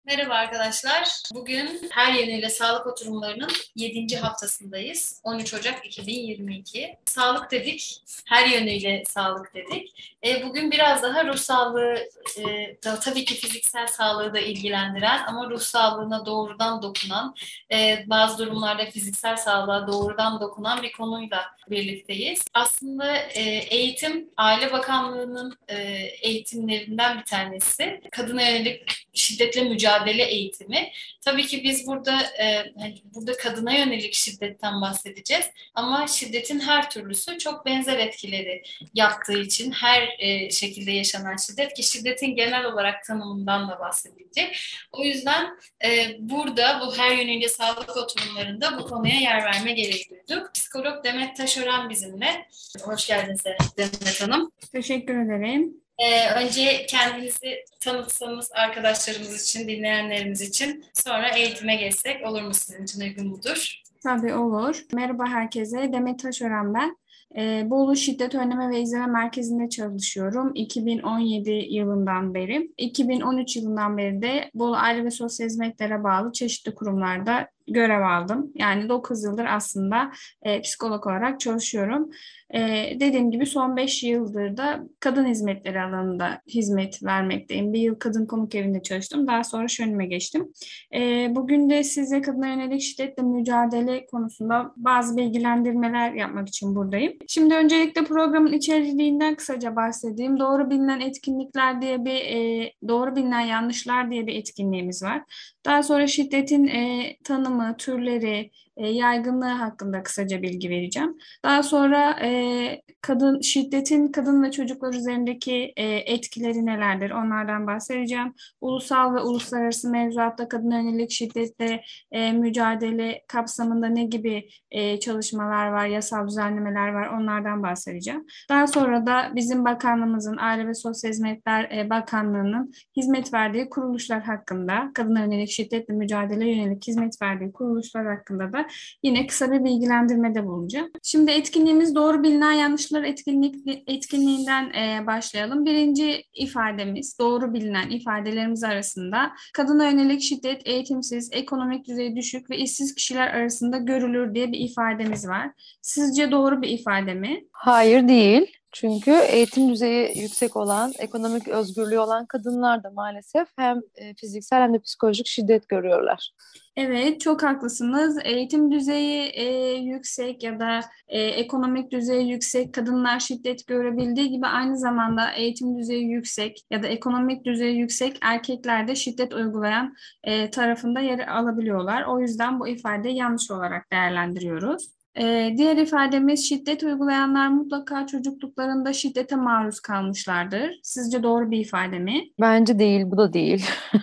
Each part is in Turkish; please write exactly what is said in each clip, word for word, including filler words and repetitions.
Merhaba arkadaşlar. Bugün her yönüyle sağlık oturumlarının yedinci haftasındayız. on üç Ocak iki bin yirmi iki. Sağlık dedik, her yönüyle sağlık dedik. E, bugün biraz daha ruh sağlığı, e, da, tabii ki fiziksel sağlığı da ilgilendiren ama ruh sağlığına doğrudan dokunan, e, bazı durumlarda fiziksel sağlığa doğrudan dokunan bir konuyla birlikteyiz. Aslında e, eğitim, Aile Bakanlığı'nın e, eğitimlerinden bir tanesi. Kadına yönelik şiddetle mücadele eğitimi. Tabii ki biz burada e, hani burada kadına yönelik şiddetten bahsedeceğiz ama şiddetin her türlüsü çok benzer etkileri yaptığı için her e, şekilde yaşanan şiddet ki şiddetin genel olarak tanımından da bahsedilecek. O yüzden e, burada bu her yönüyle sağlık oturumlarında bu konuya yer verme gereği duyduk. Psikolog Demet Taşören bizimle. Hoş geldiniz Demet Hanım. Teşekkür ederim. Ee, önce kendinizi tanıtsanız arkadaşlarımız için, dinleyenlerimiz için, sonra eğitime geçsek olur mu, sizin için uygun mudur? Tabii olur. Merhaba herkese. Demet Taşören ben. Ee, Bolu Şiddet Önleme ve İzleme Merkezi'nde çalışıyorum. iki bin on yedi yılından beri. iki bin on üç yılından beri de Bolu Aile ve Sosyal Hizmetlere bağlı çeşitli kurumlarda görev aldım. Yani dokuz yıldır aslında e, psikolog olarak çalışıyorum. E, dediğim gibi son beş yıldır da kadın hizmetleri alanında hizmet vermekteyim. Bir yıl kadın konuk evinde çalıştım. Daha sonra şönüme geçtim. E, bugün de size kadına yönelik şiddetle mücadele konusunda bazı bilgilendirmeler yapmak için buradayım. Şimdi öncelikle programın içeriğinden kısaca bahsedeyim. Doğru bilinen etkinlikler diye bir, e, doğru bilinen yanlışlar diye bir etkinliğimiz var. Daha sonra şiddetin e, tanımı, türleri, e, yaygınlığı hakkında kısaca bilgi vereceğim. Daha sonra e, kadın şiddetin kadın ve çocuklar üzerindeki e, etkileri nelerdir? Onlardan bahsedeceğim. Ulusal ve uluslararası mevzuatta kadına yönelik şiddetle e, mücadele kapsamında ne gibi e, çalışmalar var, yasal düzenlemeler var, onlardan bahsedeceğim. Daha sonra da bizim bakanlığımızın, Aile ve Sosyal Hizmetler e, Bakanlığı'nın hizmet verdiği kuruluşlar hakkında, kadına yönelik şiddetle mücadele yönelik hizmet verdiği kuruluşlar hakkında da yine kısa bir bilgilendirmede bulunacağım. Şimdi etkinliğimiz doğru bilinen yanlışlar etkinlik, etkinliğinden e, başlayalım. Birinci ifademiz, doğru bilinen ifadelerimiz arasında kadına yönelik şiddet eğitimsiz, ekonomik düzeyi düşük ve işsiz kişiler arasında görülür diye bir ifademiz var. Sizce doğru bir ifade mi? Hayır değil. Çünkü eğitim düzeyi yüksek olan, ekonomik özgürlüğü olan kadınlar da maalesef hem e, fiziksel hem de psikolojik şiddet görüyorlar. Evet, çok haklısınız. Eğitim düzeyi e, yüksek ya da e, ekonomik düzeyi yüksek kadınlar şiddet görebildiği gibi aynı zamanda eğitim düzeyi yüksek ya da ekonomik düzeyi yüksek erkekler de şiddet uygulayan e, tarafında yer alabiliyorlar. O yüzden bu ifadeyi yanlış olarak değerlendiriyoruz. Ee, diğer ifademiz şiddet uygulayanlar mutlaka çocukluklarında şiddete maruz kalmışlardır. Sizce doğru bir ifade mi? Bence değil, bu da değil.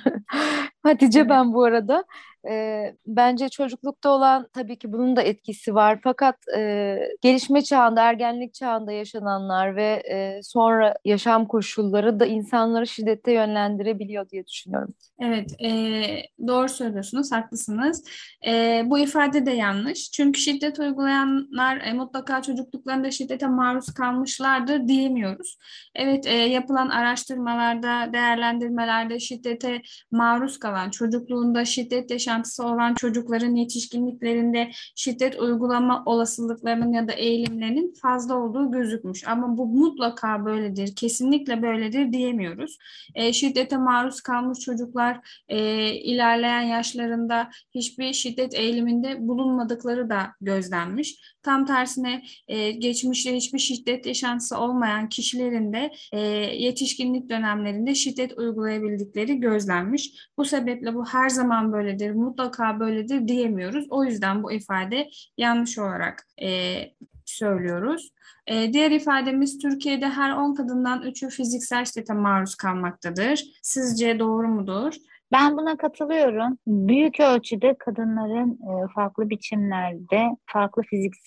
Hatice Evet. ben bu arada. E, bence çocuklukta olan tabii ki bunun da etkisi var. Fakat e, gelişme çağında, ergenlik çağında yaşananlar ve e, sonra yaşam koşulları da insanları şiddete yönlendirebiliyor diye düşünüyorum. Evet, e, doğru söylüyorsunuz, haklısınız. E, bu ifade de yanlış. Çünkü şiddet uygulayanlar e, mutlaka çocukluklarında şiddete maruz kalmışlardır diyemiyoruz. Evet, e, yapılan araştırmalarda, değerlendirmelerde şiddete maruz kalan, çocukluğunda şiddet yaşantısı olan çocukların yetişkinliklerinde şiddet uygulama olasılıklarının ya da eğilimlerinin fazla olduğu gözükmüş. Ama bu mutlaka böyledir, kesinlikle böyledir diyemiyoruz. E, şiddete maruz kalmış çocuklar e, ilerleyen yaşlarında hiçbir şiddet eğiliminde bulunmadıkları da gözlenmiş. Tam tersine e, geçmişte hiçbir şiddet yaşantısı olmayan kişilerin de e, yetişkinlik dönemlerinde şiddet uygulayabildikleri gözlenmiş. Bu sebeple bu her zaman böyledir, mutlaka böyledir diyemiyoruz. O yüzden bu ifade yanlış olarak e, söylüyoruz. Ee, diğer ifademiz Türkiye'de her on kadından üçü fiziksel şiddete maruz kalmaktadır. Sizce doğru mudur? Ben buna katılıyorum. Büyük ölçüde kadınların e, farklı biçimlerde farklı fiziksel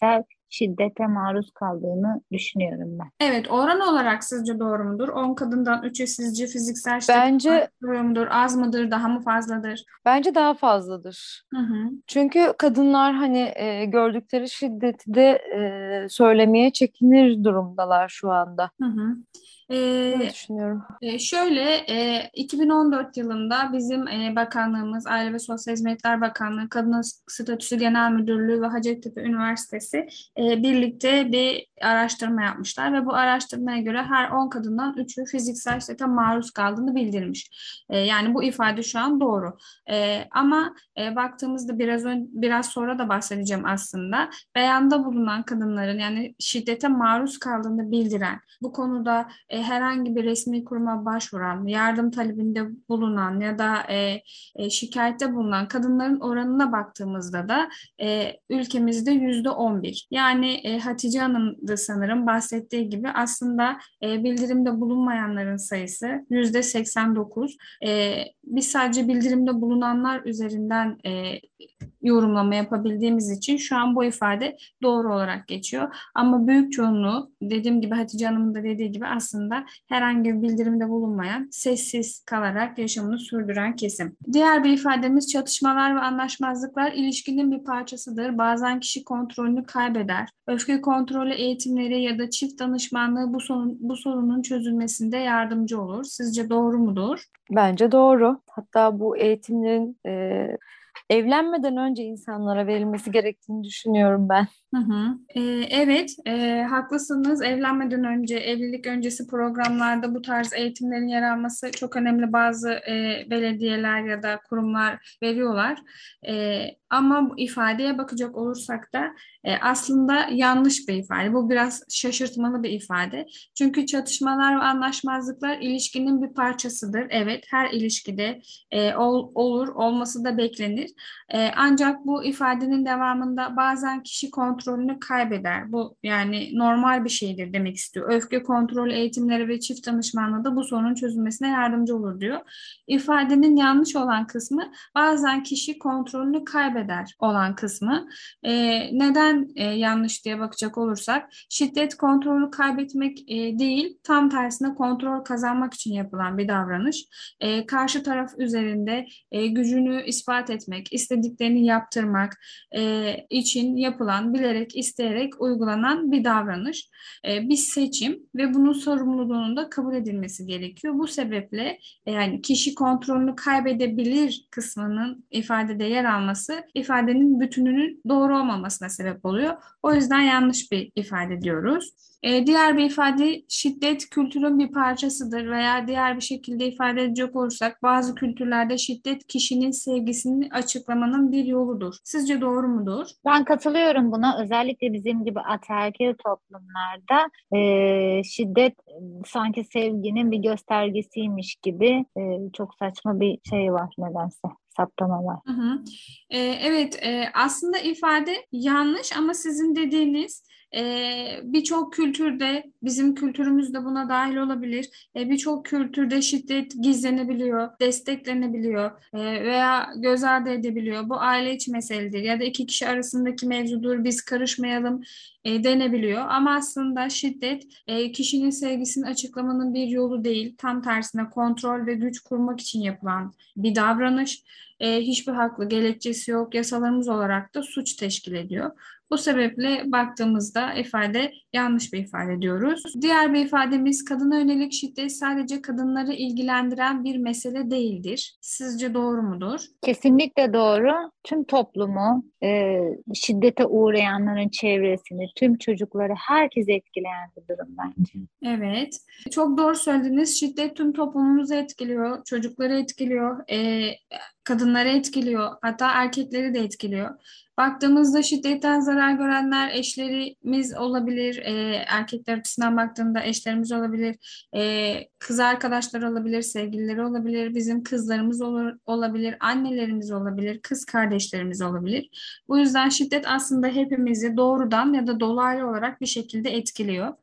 şiddete maruz kaldığını düşünüyorum ben. Evet, oran olarak sizce doğru mudur? on kadından üçü sizce fiziksel şiddet Bence maruz mudur? Az mıdır? Daha mı fazladır? bence daha fazladır. Hı hı. Çünkü kadınlar hani e, gördükleri şiddeti de e, söylemeye çekinir durumdalar şu anda. Hı hı. Böyle Ee, düşünüyorum. E, şöyle e, iki bin on dört yılında bizim e, bakanlığımız, Aile ve Sosyal Hizmetler Bakanlığı, Kadın Statüsü Genel Müdürlüğü ve Hacettepe Üniversitesi e, birlikte bir araştırma yapmışlar ve bu araştırmaya göre her on kadından üçü fiziksel şiddete maruz kaldığını bildirmiş. E, yani bu ifade şu an doğru. E, ama e, baktığımızda biraz ön, biraz sonra da bahsedeceğim aslında. Beyanda bulunan kadınların yani şiddete maruz kaldığını bildiren, bu konuda e, herhangi bir resmi kuruma başvuran, yardım talebinde bulunan ya da e, e, şikayette bulunan kadınların oranına baktığımızda da e, ülkemizde yüzde on bir. Yani e, Hatice Hanım da sanırım bahsettiği gibi aslında e, bildirimde bulunmayanların sayısı yüzde seksen dokuz. E, biz sadece bildirimde bulunanlar üzerinden e, yorumlama yapabildiğimiz için şu an bu ifade doğru olarak geçiyor. Ama büyük çoğunluğu dediğim gibi Hatice Hanım'ın da dediği gibi aslında herhangi bir bildirimde bulunmayan, sessiz kalarak yaşamını sürdüren kesim. Diğer bir ifademiz çatışmalar ve anlaşmazlıklar ilişkinin bir parçasıdır. Bazen kişi kontrolünü kaybeder. Öfke kontrolü eğitimleri ya da çift danışmanlığı bu, sorun, bu sorunun çözülmesinde yardımcı olur. Sizce doğru mudur? Bence doğru. Hatta bu eğitimlerin e, evlenmeden önce insanlara verilmesi gerektiğini düşünüyorum ben. Hı hı. Ee, evet, e, haklısınız. Evlenmeden önce, evlilik öncesi programlarda bu tarz eğitimlerin yer alması çok önemli. Bazı e, belediyeler ya da kurumlar veriyorlar. E, ama bu ifadeye bakacak olursak da e, aslında yanlış bir ifade. Bu biraz şaşırtmalı bir ifade. Çünkü çatışmalar ve anlaşmazlıklar ilişkinin bir parçasıdır. Evet, her ilişkide e, ol, olur, olması da beklenir. E, ancak bu ifadenin devamında bazen kişi kontrolünü kaybeder. Bu yani normal bir şeydir demek istiyor. Öfke kontrol eğitimleri ve çift danışmanlığı da bu sorunun çözülmesine yardımcı olur diyor. İfadenin yanlış olan kısmı bazen kişi kontrolünü kaybeder olan kısmı. E, neden e, yanlış diye bakacak olursak şiddet kontrolü kaybetmek e, değil, tam tersine kontrol kazanmak için yapılan bir davranış. E, karşı taraf üzerinde e, gücünü ispat etmek, istediklerini yaptırmak e, için yapılan, bilerek, isteyerek uygulanan bir davranış, e, bir seçim ve bunun sorumluluğunun da kabul edilmesi gerekiyor. Bu sebeple e, yani kişi kontrolünü kaybedebilir kısmının ifadede yer alması ifadenin bütününün doğru olmamasına sebep oluyor. O yüzden yanlış bir ifade diyoruz. E, diğer bir ifade şiddet kültürün bir parçasıdır veya diğer bir şekilde ifade edecek olursak bazı kültürlerde şiddet kişinin sevgisini açıklamanın bir yoludur. Sizce doğru mudur? Ben katılıyorum buna. Özellikle bizim gibi ataerkil toplumlarda e, şiddet e, sanki sevginin bir göstergesiymiş gibi e, çok saçma bir şey var nedense. Saptama var. Hı hı. E, evet, e, aslında ifade yanlış ama sizin dediğiniz e, birçok kültürde, bizim kültürümüz de buna dahil olabilir. E, birçok kültürde şiddet gizlenebiliyor, desteklenebiliyor e, veya göz ardı edebiliyor. Bu aile içi meseledir ya da iki kişi arasındaki mevzudur, biz karışmayalım e, denebiliyor. Ama aslında şiddet e, kişinin sevgisini açıklamanın bir yolu değil. Tam tersine kontrol ve güç kurmak için yapılan bir davranış. E, hiçbir haklı gerekçesi yok. Yasalarımız olarak da suç teşkil ediyor. Bu sebeple baktığımızda ifade yanlış bir ifade diyoruz. Diğer bir ifademiz kadına yönelik şiddet sadece kadınları ilgilendiren bir mesele değildir. Sizce doğru mudur? Kesinlikle doğru. Tüm toplumu, e, şiddete uğrayanların çevresini, tüm çocukları, herkesi etkileyen bir durum bence. Evet. Çok doğru söylediniz. Şiddet tüm toplumumuzu etkiliyor, çocukları etkiliyor, e, kadınları etkiliyor, hatta erkekleri de etkiliyor. Baktığımızda şiddetten zarar görenler eşlerimiz olabilir, e, erkekler açısından baktığında eşlerimiz olabilir, e, kız arkadaşlar olabilir, sevgilileri olabilir, bizim kızlarımız olur, olabilir, annelerimiz olabilir, kız kardeşlerimiz olabilir. Bu yüzden şiddet aslında hepimizi doğrudan ya da dolaylı olarak bir şekilde etkiliyor.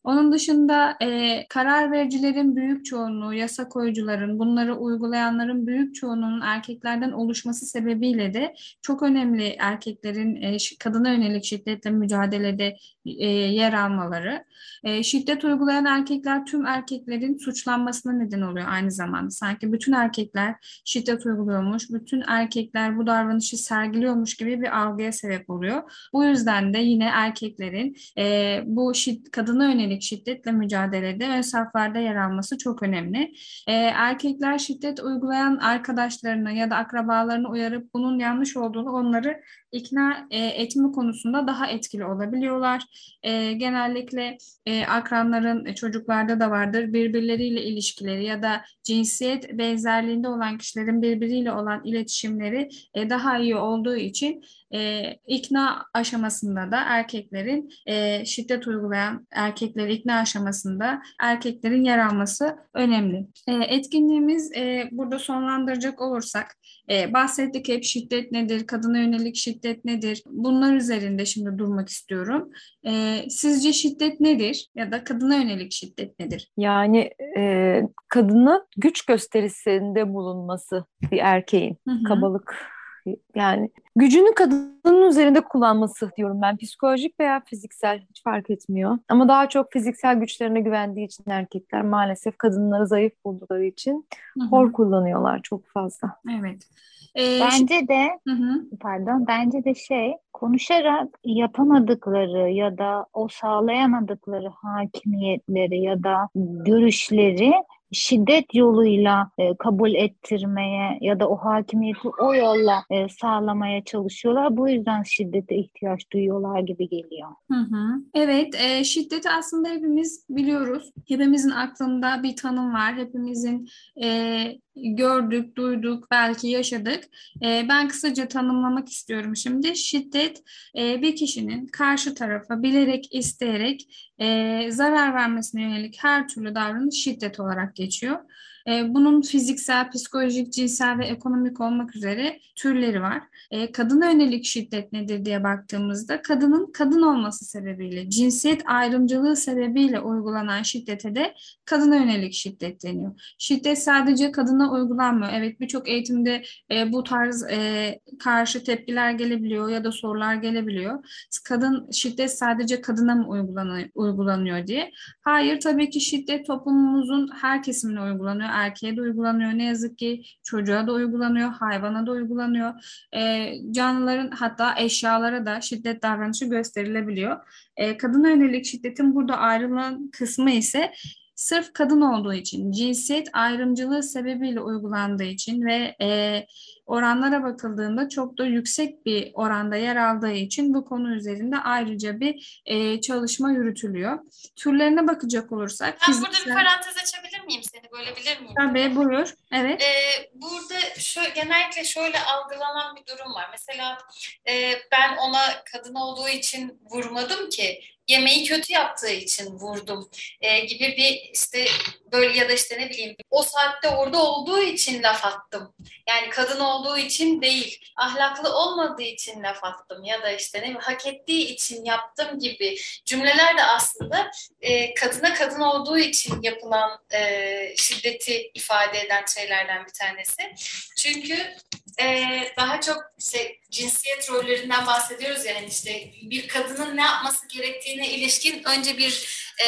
Onun dışında e, karar vericilerin büyük çoğunluğu, yasa koyucuların, bunları uygulayanların büyük çoğunluğunun erkeklerden oluşması sebebiyle de çok önemli erkeklerin e, ş- kadına yönelik şiddetle mücadelede e, yer almaları. E, şiddet uygulayan erkekler tüm erkeklerin suçlanmasına neden oluyor aynı zamanda. Sanki bütün erkekler şiddet uyguluyormuş, bütün erkekler bu davranışı sergiliyormuş gibi bir algıya sebep oluyor. Bu yüzden de yine erkeklerin e, bu şid- kadına yönelik şiddetle mücadelede ön saflarda yer alması çok önemli. E, erkekler şiddet uygulayan arkadaşlarını ya da akrabalarını uyarıp bunun yanlış olduğunu onları ikna e, etme konusunda daha etkili olabiliyorlar. E, genellikle e, akranların e, çocuklarda da vardır. Birbirleriyle ilişkileri ya da cinsiyet benzerliğinde olan kişilerin birbiriyle olan iletişimleri e, daha iyi olduğu için e, ikna aşamasında da erkeklerin e, şiddet uygulayan erkekleri ikna aşamasında erkeklerin yer alması önemli. E, etkinliğimiz e, burada sonlandıracak olursak e, bahsettik hep şiddet nedir, kadına yönelik şiddet nedir? Bunlar üzerinde şimdi durmak istiyorum. E, sizce şiddet nedir ya da kadına yönelik şiddet nedir? Yani e, kadına güç gösterisinde bulunması bir erkeğin Hı hı. kabalık, yani gücünü kadının üzerinde kullanması diyorum ben, psikolojik veya fiziksel hiç fark etmiyor. Ama daha çok fiziksel güçlerine güvendiği için erkekler maalesef kadınları zayıf buldukları için Hı hı. hor kullanıyorlar çok fazla. Evet. E, şi- Bence de hı hı. pardon, bence de şey, konuşarak yapamadıkları ya da o sağlayamadıkları hakimiyetleri ya da görüşleri şiddet yoluyla e, kabul ettirmeye ya da o hakimiyeti o yolla e, sağlamaya çalışıyorlar. Bu yüzden şiddete ihtiyaç duyuyorlar gibi geliyor. Hı hı. Evet, e, şiddeti aslında hepimiz biliyoruz. Hepimizin aklında bir tanım var. Hepimizin e, gördük, duyduk, belki yaşadık. E, ben kısaca tanımlamak istiyorum şimdi. Şiddet e, bir kişinin karşı tarafa bilerek, isteyerek e, zarar vermesine yönelik her türlü davranış şiddet olarak geçiyor. E, bunun fiziksel, psikolojik, cinsel ve ekonomik olmak üzere türleri var. E, kadına yönelik şiddet nedir diye baktığımızda kadının kadın olması sebebiyle, cinsiyet ayrımcılığı sebebiyle uygulanan şiddete de kadına yönelik şiddet deniyor. Şiddet sadece kadına uygulanmıyor. Evet, birçok eğitimde e, bu tarz e, karşı tepkiler gelebiliyor ya da sorular gelebiliyor. Kadın şiddet sadece kadına mı uygulanıyor, uygulanıyor diye. Hayır, tabii ki şiddet toplumumuzun her kesimine uygulanıyor. Erkeğe de uygulanıyor. Ne yazık ki çocuğa da uygulanıyor, hayvana da uygulanıyor. E, canlıların hatta eşyalara da şiddet davranışı gösterilebiliyor. E, kadına yönelik şiddetin burada ayrılan kısmı ise sırf kadın olduğu için, cinsiyet ayrımcılığı sebebiyle uygulandığı için ve e, oranlara bakıldığında çok da yüksek bir oranda yer aldığı için bu konu üzerinde ayrıca bir e, çalışma yürütülüyor. Türlerine bakacak olursak Ben burada bir fiziksel... parantez açabilir miyim, seni bölebilir miyim? Tabii, buyur. Evet. Ee, burada şö genellikle şöyle algılanan bir durum var. Mesela e, ben ona kadın olduğu için vurmadım ki, yemeği kötü yaptığı için vurdum e, gibi bir işte böyle, ya da işte ne bileyim o saatte orada olduğu için laf attım. Yani kadın olduğu için değil, ahlaklı olmadığı için laf attım ya da işte ne bileyim hak ettiği için yaptım gibi cümleler de aslında e, kadına kadın olduğu için yapılan e, şiddeti ifade eden şeylerden bir tanesi. Çünkü e, daha çok işte cinsiyet rollerinden bahsediyoruz ya, hani işte bir kadının ne yapması gerektiğine ilişkin önce bir e,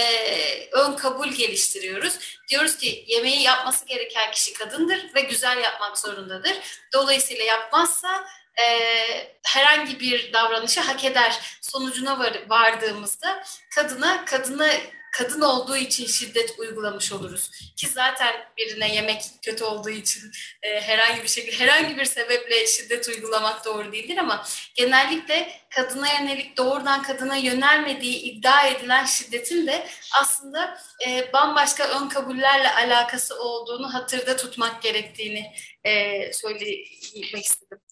ön kabul geliştiriyoruz. Diyoruz ki yemeği yapması gereken kişi kadındır ve güzel yapmak zorundadır. Dolayısıyla yapmazsa e, herhangi bir davranışı hak eder sonucuna var, vardığımızda kadına kadına kadın olduğu için şiddet uygulamış oluruz. Ki zaten birine yemek kötü olduğu için e, herhangi bir şekilde herhangi bir sebeple şiddet uygulamak doğru değildir, ama genellikle kadına yönelik doğrudan kadına yönelmediği iddia edilen şiddetin de aslında e, bambaşka ön kabullerle alakası olduğunu hatırda tutmak gerektiğini e, söylemek istedim.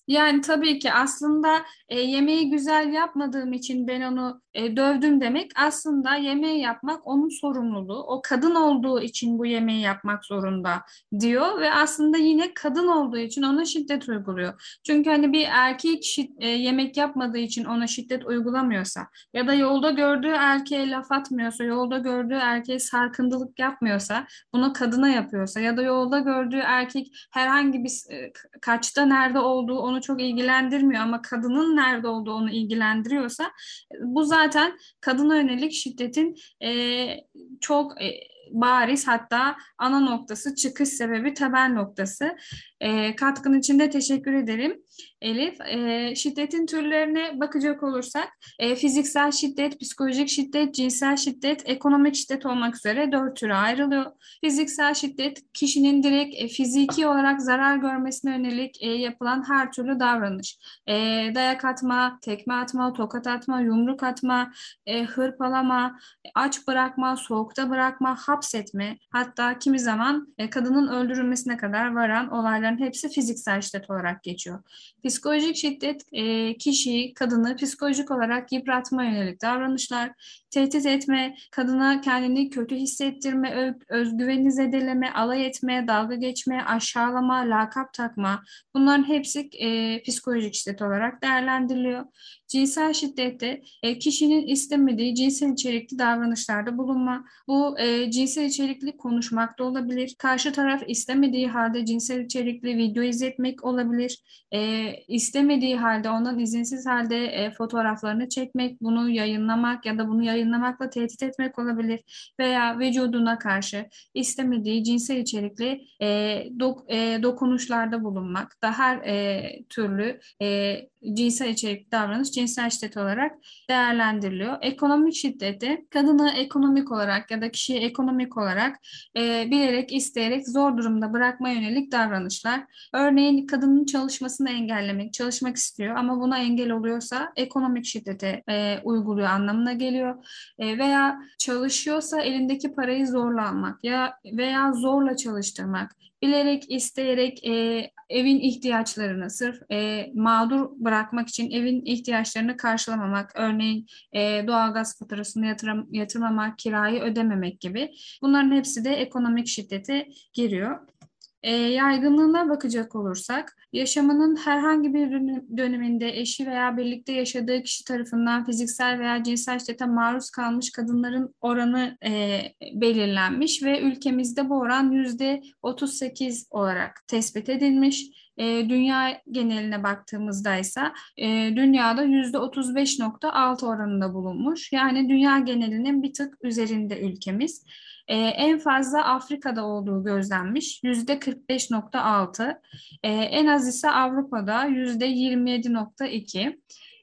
Yani tabii ki aslında e, yemeği güzel yapmadığım için ben onu e, dövdüm demek, aslında yemeği yapmak onun sorumluluğu. O kadın olduğu için bu yemeği yapmak zorunda diyor ve aslında yine kadın olduğu için ona şiddet uyguluyor. Çünkü hani bir erkek şi- e, yemek yapmadığı için ona şiddet uygulamıyorsa ya da yolda gördüğü erkeğe laf atmıyorsa, yolda gördüğü erkeğe sarkıntılık yapmıyorsa, bunu kadına yapıyorsa ya da yolda gördüğü erkek herhangi bir e, kaçta nerede olduğu onu çok ilgilendirmiyor ama kadının nerede olduğu onu ilgilendiriyorsa, bu zaten kadına yönelik şiddetin e, çok e, bariz, hatta ana noktası, çıkış sebebi, temel noktası. E, katkın için de teşekkür ederim Elif. E, şiddetin türlerine bakacak olursak e, fiziksel şiddet, psikolojik şiddet, cinsel şiddet, ekonomik şiddet olmak üzere dört türe ayrılıyor. Fiziksel şiddet kişinin direkt e, fiziki olarak zarar görmesine yönelik e, yapılan her türlü davranış. E, dayak atma, tekme atma, tokat atma, yumruk atma, e, hırpalama, aç bırakma, soğukta bırakma, hapsetme, hatta kimi zaman e, kadının öldürülmesine kadar varan olayların hepsi fiziksel şiddet olarak geçiyor. Psikolojik şiddet e, kişiyi, kadını psikolojik olarak yıpratma yönelik davranışlar, tehdit etme, kadına kendini kötü hissettirme, ö- özgüvenini zedeleme, alay etme, dalga geçme, aşağılama, lakap takma, bunların hepsi e, psikolojik şiddet olarak değerlendiriliyor. Cinsel şiddette e, kişinin istemediği cinsel içerikli davranışlarda bulunma. Bu e, cinsel içerikli konuşmak da olabilir. Karşı taraf istemediği halde cinsel içerikli video izletmek olabilir. E, istemediği halde, ondan izinsiz halde e, fotoğraflarını çekmek, bunu yayınlamak ya da bunu yayınlamakla tehdit etmek olabilir. Veya vücuduna karşı istemediği cinsel içerikli e, dok, e, dokunuşlarda bulunmak da her e, türlü e, cinsel içerikli davranış cinsel şiddet olarak değerlendiriliyor. Ekonomik şiddeti kadını ekonomik olarak ya da kişiyi ekonomik olarak e, bilerek, isteyerek zor durumda bırakma yönelik davranışlar. Örneğin kadının çalışmasını engellemek, çalışmak istiyor ama buna engel oluyorsa ekonomik şiddete e, uyguluyor anlamına geliyor. E, veya çalışıyorsa elindeki parayı zorla almak ya veya zorla çalıştırmak, bilerek, isteyerek e, evin ihtiyaçlarını sırf e, mağdur bırakmak için evin ihtiyaçlarını karşılamamak, örneğin e, doğalgaz faturasını yatıram, yatırmamak, kirayı ödememek gibi. Bunların hepsi de ekonomik şiddete giriyor. E, yaygınlığına bakacak olursak, yaşamının herhangi bir döneminde eşi veya birlikte yaşadığı kişi tarafından fiziksel veya cinsel şiddete maruz kalmış kadınların oranı e, belirlenmiş ve ülkemizde bu oran yüzde otuz sekiz olarak tespit edilmiş. E, dünya geneline baktığımızda ise e, dünyada yüzde otuz beş nokta altı oranında bulunmuş. Yani dünya genelinin bir tık üzerinde ülkemiz. Ee, en fazla Afrika'da olduğu gözlenmiş, yüzde kırk beş nokta altı. Ee, en az ise Avrupa'da yüzde yirmi yedi nokta iki.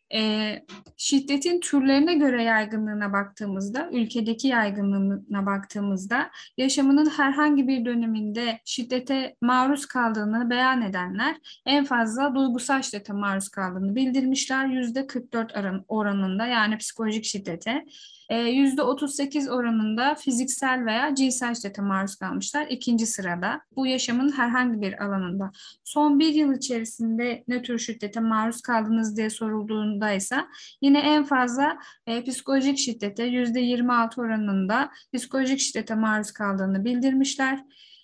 Ee, şiddetin türlerine göre yaygınlığına baktığımızda, ülkedeki yaygınlığına baktığımızda, yaşamının herhangi bir döneminde şiddete maruz kaldığını beyan edenler en fazla duygusal şiddete maruz kaldığını bildirmişler. yüzde kırk dört oranında, yani psikolojik şiddete. yüzde otuz sekiz oranında fiziksel veya cinsel şiddete maruz kalmışlar ikinci sırada. Bu yaşamın herhangi bir alanında. Son bir yıl içerisinde ne tür şiddete maruz kaldınız diye sorulduğunda ise yine en fazla e, psikolojik şiddete yüzde yirmi altı oranında psikolojik şiddete maruz kaldığını bildirmişler.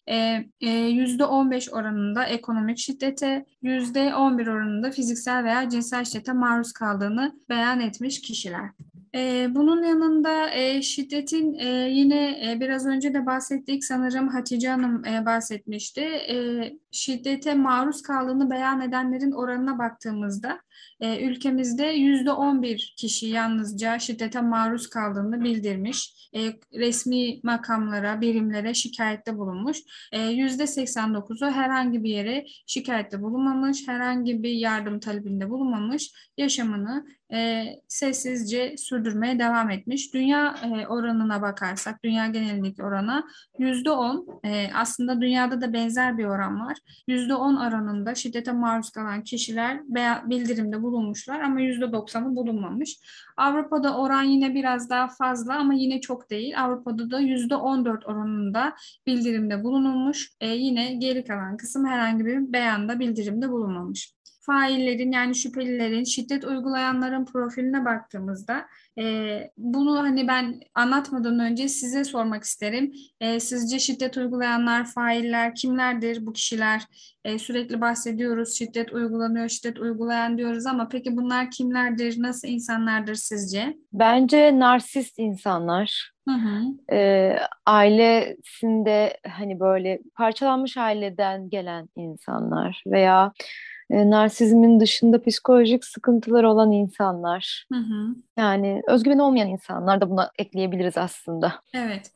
yüzde on beş oranında ekonomik şiddete, yüzde on bir oranında fiziksel veya cinsel şiddete maruz kaldığını beyan etmiş kişiler. Ee, bunun yanında e, şiddetin e, yine e, biraz önce de bahsettik, sanırım Hatice Hanım e, bahsetmişti. E, şiddete maruz kaldığını beyan edenlerin oranına baktığımızda e, ülkemizde yüzde on bir kişi yalnızca şiddete maruz kaldığını bildirmiş. E, resmi makamlara, birimlere şikayette bulunmuş. E, yüzde seksen dokuzu herhangi bir yere şikayette bulunmamış, herhangi bir yardım talebinde bulunmamış, yaşamını e, sessizce sürdürmeye devam etmiş. Dünya e, oranına bakarsak, dünya genelindeki orana yüzde on, e, aslında dünyada da benzer bir oran var. Yüzde on oranında şiddete maruz kalan kişiler bildirimde bulunmuşlar ama yüzde doksanı bulunmamış. Avrupa'da oran yine biraz daha fazla ama yine çok değil. Avrupa'da da yüzde on dört oranında bildirimde bulunulmuş. E, yine geri kalan kısım herhangi bir beyanda, bildirimde bulunmamış. faillerin yani şüphelilerin, şiddet uygulayanların profiline baktığımızda e, bunu hani ben anlatmadan önce size sormak isterim. E, sizce şiddet uygulayanlar, failler kimlerdir bu kişiler? E, sürekli bahsediyoruz, şiddet uygulanıyor, şiddet uygulayan diyoruz ama peki bunlar kimlerdir, nasıl insanlardır sizce? Bence narsist insanlar, Hı hı. e, ailesinde hani böyle parçalanmış aileden gelen insanlar veya e, narsizmin dışında psikolojik sıkıntıları olan insanlar. Hı hı. Yani özgüveni olmayan insanlar da buna ekleyebiliriz aslında. Evet.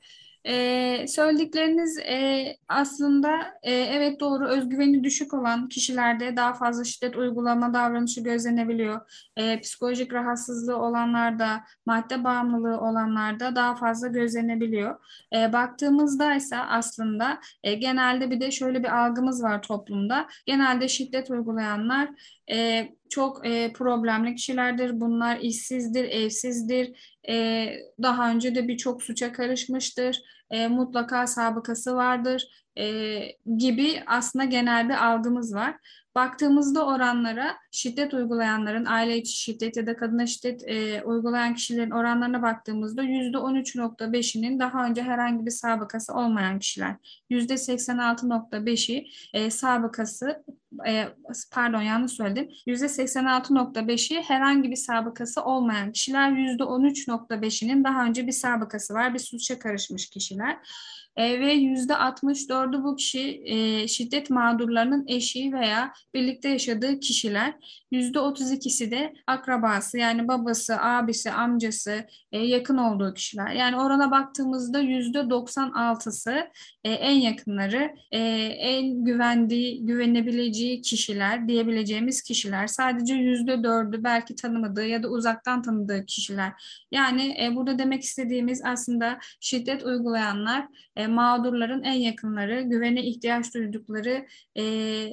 Ee, söyledikleriniz e, aslında e, evet doğru, özgüveni düşük olan kişilerde daha fazla şiddet uygulama davranışı gözlenebiliyor. Ee, psikolojik rahatsızlığı olanlarda, madde bağımlılığı olanlarda daha fazla gözlenebiliyor. Ee, baktığımızda ise aslında e, genelde bir de şöyle bir algımız var toplumda. Genelde şiddet uygulayanlar e, çok e, problemli kişilerdir. Bunlar işsizdir, evsizdir. E, daha önce de birçok suça karışmıştır, e, mutlaka sabıkası vardır e, gibi aslında genel bir algımız var. Baktığımızda oranlara, şiddet uygulayanların, aile içi şiddet ya da kadına şiddet e, uygulayan kişilerin oranlarına baktığımızda yüzde on üç nokta beşinin daha önce herhangi bir sabıkası olmayan kişiler. yüzde seksen altı nokta beşi e, sabıkası e, pardon yanlış söyledim. yüzde seksen altı nokta beşi herhangi bir sabıkası olmayan kişiler, yüzde on üç nokta beşinin daha önce bir sabıkası var, bir suça karışmış kişiler. E, ve yüzde altmış dördü bu kişi e, şiddet mağdurlarının eşi veya birlikte yaşadığı kişiler. yüzde otuz ikisi de akrabası yani babası, abisi, amcası, e, yakın olduğu kişiler. Yani orana baktığımızda yüzde doksan altısı e, en yakınları, e, en güvendiği, güvenebileceği kişiler diyebileceğimiz kişiler. Sadece yüzde dördü belki tanımadığı ya da uzaktan tanıdığı kişiler. Yani e, burada demek istediğimiz aslında şiddet uygulayanlar e, mağdurların en yakınları, güvene ihtiyaç duydukları e,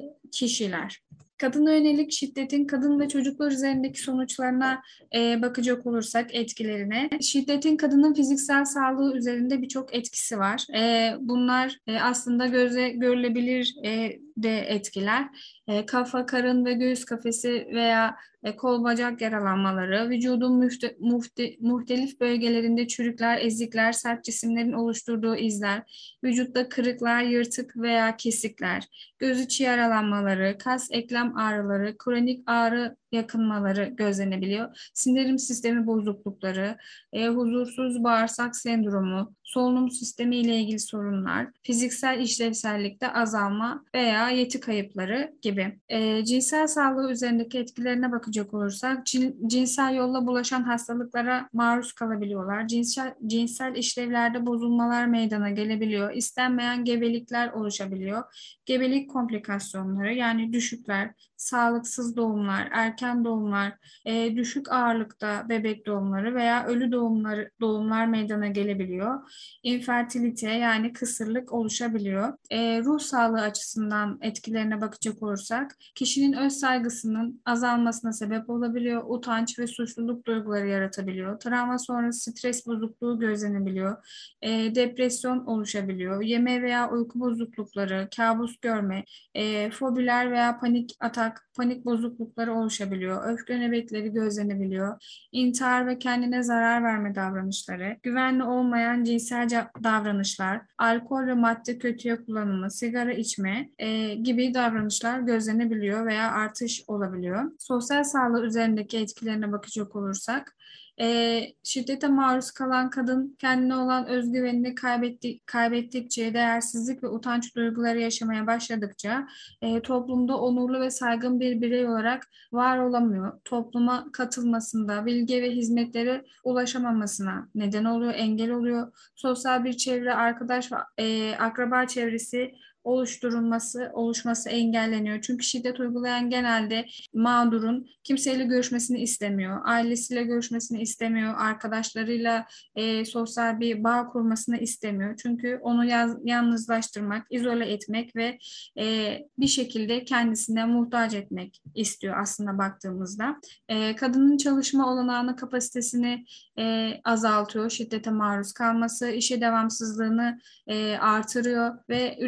kişiler. Kadına yönelik şiddetin kadın ve çocuklar üzerindeki sonuçlarına e, bakacak olursak etkilerine. Şiddetin kadının fiziksel sağlığı üzerinde birçok etkisi var. E, bunlar e, aslında göze görülebilir e, de etkiler. E, kafa, karın ve göğüs kafesi veya e, kol bacak yaralanmaları, vücudun müfte, mufte, muhtelif bölgelerinde çürükler, ezikler, sert cisimlerin oluşturduğu izler, vücutta kırıklar, yırtık veya kesikler, göz içi yaralanmaları, kas eklem ağrıları, kronik ağrı yakınmaları gözlenebiliyor. Sindirim sistemi bozuklukları, e, huzursuz bağırsak sendromu, solunum sistemi ile ilgili sorunlar, fiziksel işlevsellikte azalma veya yeti kayıpları gibi. E, cinsel sağlığı üzerindeki etkilerine bakacak olursak, cin, cinsel yolla bulaşan hastalıklara maruz kalabiliyorlar. Cinsel, cinsel işlevlerde bozulmalar meydana gelebiliyor. İstenmeyen gebelikler oluşabiliyor. Gebelik komplikasyonları yani düşükler, sağlıksız doğumlar, erken doğumlar, e, düşük ağırlıkta bebek doğumları veya ölü doğumları, doğumlar meydana gelebiliyor. İnfertilite yani kısırlık oluşabiliyor. E, ruh sağlığı açısından etkilerine bakacak olursak, kişinin öz saygısının azalmasına sebep olabiliyor. Utanç ve suçluluk duyguları yaratabiliyor. Travma sonrası stres bozukluğu gözlenebiliyor. E, depresyon oluşabiliyor. Yeme veya uyku bozuklukları, kabus görme, e, fobiler veya panik atak, panik bozuklukları oluşabiliyor. Öfke nöbetleri gözlenebiliyor. İntihar ve kendine zarar verme davranışları, güvenli olmayan cinsel davranışlar, alkol ve madde kötüye kullanımı, sigara içme e, gibi davranışlar gözlenebiliyor veya artış olabiliyor. Sosyal sağlığı üzerindeki etkilerine bakacak olursak, E, şiddete maruz kalan kadın kendine olan özgüvenini kaybetti, kaybettikçe, değersizlik ve utanç duyguları yaşamaya başladıkça e, toplumda onurlu ve saygın bir birey olarak var olamıyor. Topluma katılmasında, bilgi ve hizmetlere ulaşamamasına neden oluyor, engel oluyor. Sosyal bir çevre, arkadaş ve e, akraba çevresi oluşturulması, oluşması engelleniyor. Çünkü şiddet uygulayan genelde mağdurun kimseyle görüşmesini istemiyor, ailesiyle görüşmesini istemiyor, arkadaşlarıyla e, sosyal bir bağ kurmasını istemiyor. Çünkü onu yaz, yalnızlaştırmak, izole etmek ve e, bir şekilde kendisine muhtaç etmek istiyor aslında baktığımızda. E, kadının çalışma olanağını, kapasitesini e, azaltıyor, şiddete maruz kalması, işe devamsızlığını e, artırıyor ve üretkenliğini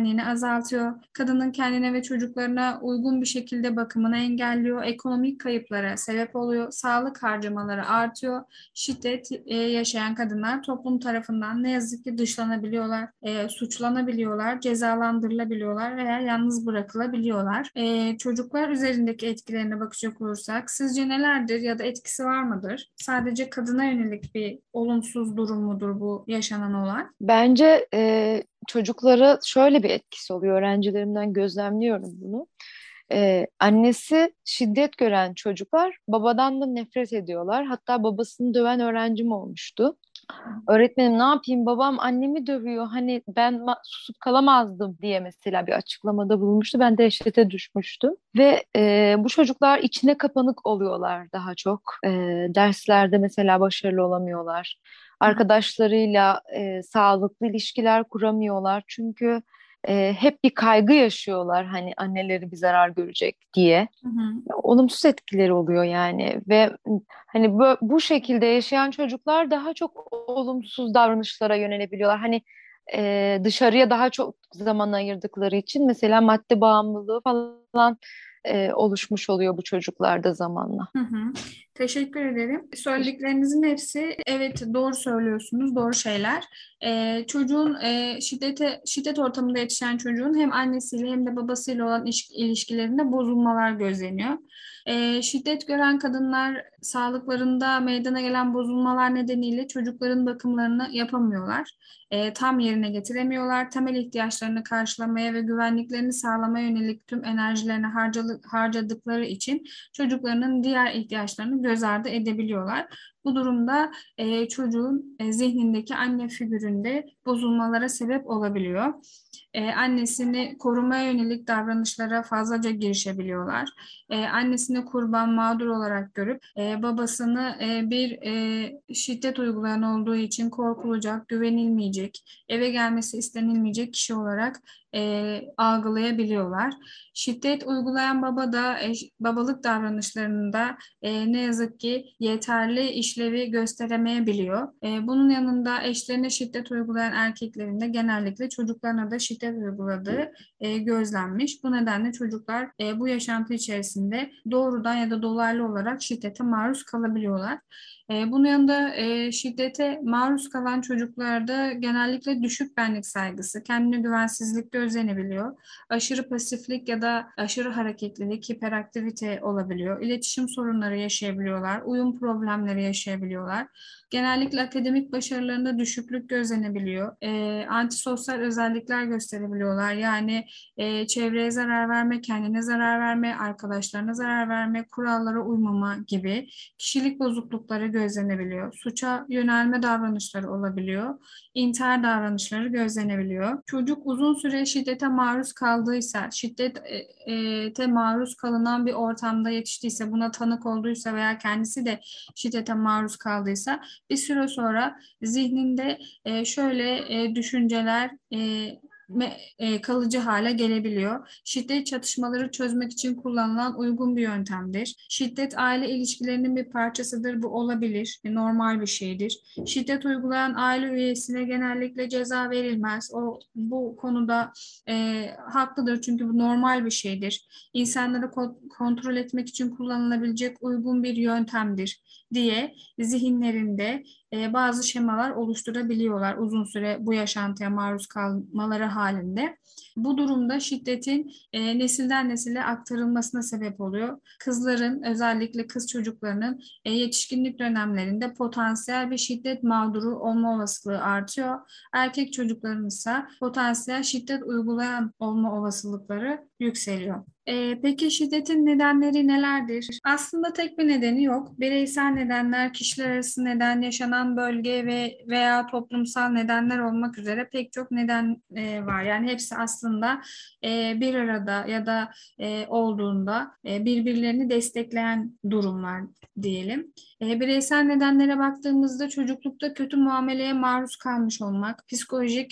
üretkenliğini azaltıyor. Kadının kendine ve çocuklarına uygun bir şekilde bakımını engelliyor. Ekonomik kayıplara sebep oluyor. Sağlık harcamaları artıyor. Şiddet e, yaşayan kadınlar toplum tarafından ne yazık ki dışlanabiliyorlar, e, suçlanabiliyorlar, cezalandırılabiliyorlar veya yalnız bırakılabiliyorlar. E, çocuklar üzerindeki etkilerine bakacak olursak sizce nelerdir ya da etkisi var mıdır? Sadece kadına yönelik bir olumsuz durum mudur bu yaşanan olay? Bence e, çocuklara şöyle bir etkisi oluyor. Öğrencilerimden gözlemliyorum bunu. E, annesi şiddet gören çocuklar babadan da nefret ediyorlar. Hatta babasını döven öğrencim olmuştu. Öğretmenim ne yapayım, babam annemi dövüyor, hani ben ma- susup kalamazdım diye mesela bir açıklamada bulunmuştu. Ben dehşete düşmüştüm ve e, bu çocuklar içine kapanık oluyorlar daha çok. E, derslerde mesela başarılı olamıyorlar. Arkadaşlarıyla e, sağlıklı ilişkiler kuramıyorlar çünkü e, hep bir kaygı yaşıyorlar, hani anneleri bir zarar görecek diye. Hı hı. Olumsuz etkileri oluyor yani ve hani bu, bu şekilde yaşayan çocuklar daha çok olumsuz davranışlara yönelebiliyorlar. Hani e, dışarıya daha çok zaman ayırdıkları için mesela madde bağımlılığı falan e, oluşmuş oluyor bu çocuklarda zamanla. Hı hı. Teşekkür ederim. Söylediklerinizin hepsi evet, doğru söylüyorsunuz, doğru şeyler. Ee, çocuğun e, şiddete şiddet ortamında yetişen çocuğun hem annesiyle hem de babasıyla olan iş- ilişkilerinde bozulmalar gözleniyor. Ee, şiddet gören kadınlar sağlıklarında meydana gelen bozulmalar nedeniyle çocukların bakımlarını yapamıyorlar. Ee, tam yerine getiremiyorlar. Temel ihtiyaçlarını karşılamaya ve güvenliklerini sağlamaya yönelik tüm enerjilerini harcalı- harcadıkları için çocuklarının diğer ihtiyaçlarını göz ardı edebiliyorlar. Bu durumda e, çocuğun e, zihnindeki anne figüründe bozulmalara sebep olabiliyor. E, annesini korumaya yönelik davranışlara fazlaca girişebiliyorlar. E, annesini kurban, mağdur olarak görüp e, babasını e, bir e, şiddet uygulayan olduğu için korkulacak, güvenilmeyecek, eve gelmesi istenilmeyecek kişi olarak e, algılayabiliyorlar. Şiddet uygulayan baba da e, babalık davranışlarında e, ne yazık ki yeterli işlevi gösteremeyebiliyor. E, bunun yanında eşlerine şiddet uygulayan erkeklerin de genellikle çocuklarına da şiddet uyguladığı e, gözlenmiş. Bu nedenle çocuklar e, bu yaşantı içerisinde doğrudan ya da dolaylı olarak şiddete maruz kalabiliyorlar. E, bunun yanında e, şiddete maruz kalan çocuklarda genellikle düşük benlik saygısı, kendine güvensizlik gözlenebiliyor. Aşırı pasiflik ya da aşırı hareketlilik, hiperaktivite olabiliyor. İletişim sorunları yaşayabiliyorlar, uyum problemleri yaşayabiliyorlar. Genellikle akademik başarılarında düşüklük gözlenebiliyor. E, antisosyal özellikler gösterebiliyorlar. Yani e, çevreye zarar verme, kendine zarar verme, arkadaşlarına zarar verme, kurallara uymama gibi kişilik bozuklukları gözlenebiliyor. Suça yönelme davranışları olabiliyor. İntihar davranışları gözlenebiliyor. Çocuk uzun süre şiddete maruz kaldıysa, şiddete maruz kalınan bir ortamda yetiştiyse, buna tanık olduysa veya kendisi de şiddete maruz kaldıysa bir süre sonra zihninde e, şöyle e, düşünceler e, kalıcı hale gelebiliyor. Şiddet çatışmaları çözmek için kullanılan uygun bir yöntemdir. Şiddet aile ilişkilerinin bir parçasıdır. Bu olabilir, normal bir şeydir. Şiddet uygulayan aile üyesine genellikle ceza verilmez. O bu konuda e, haklıdır çünkü bu normal bir şeydir. İnsanları ko- kontrol etmek için kullanılabilecek uygun bir yöntemdir diye zihinlerinde e, bazı şemalar oluşturabiliyorlar uzun süre bu yaşantıya maruz kalmaları halinde. Bu durumda şiddetin e, nesilden nesile aktarılmasına sebep oluyor. Kızların, özellikle kız çocuklarının e, yetişkinlik dönemlerinde potansiyel bir şiddet mağduru olma olasılığı artıyor. Erkek çocukların ise potansiyel şiddet uygulayan olma olasılıkları yükseliyor. Ee, peki şiddetin nedenleri nelerdir? Aslında tek bir nedeni yok. Bireysel nedenler, kişiler arası neden, yaşanan bölge ve veya toplumsal nedenler olmak üzere pek çok neden e, var. Yani hepsi aslında e, bir arada ya da e, olduğunda e, birbirlerini destekleyen durumlar diyelim. E, bireysel nedenlere baktığımızda çocuklukta kötü muameleye maruz kalmış olmak, psikolojik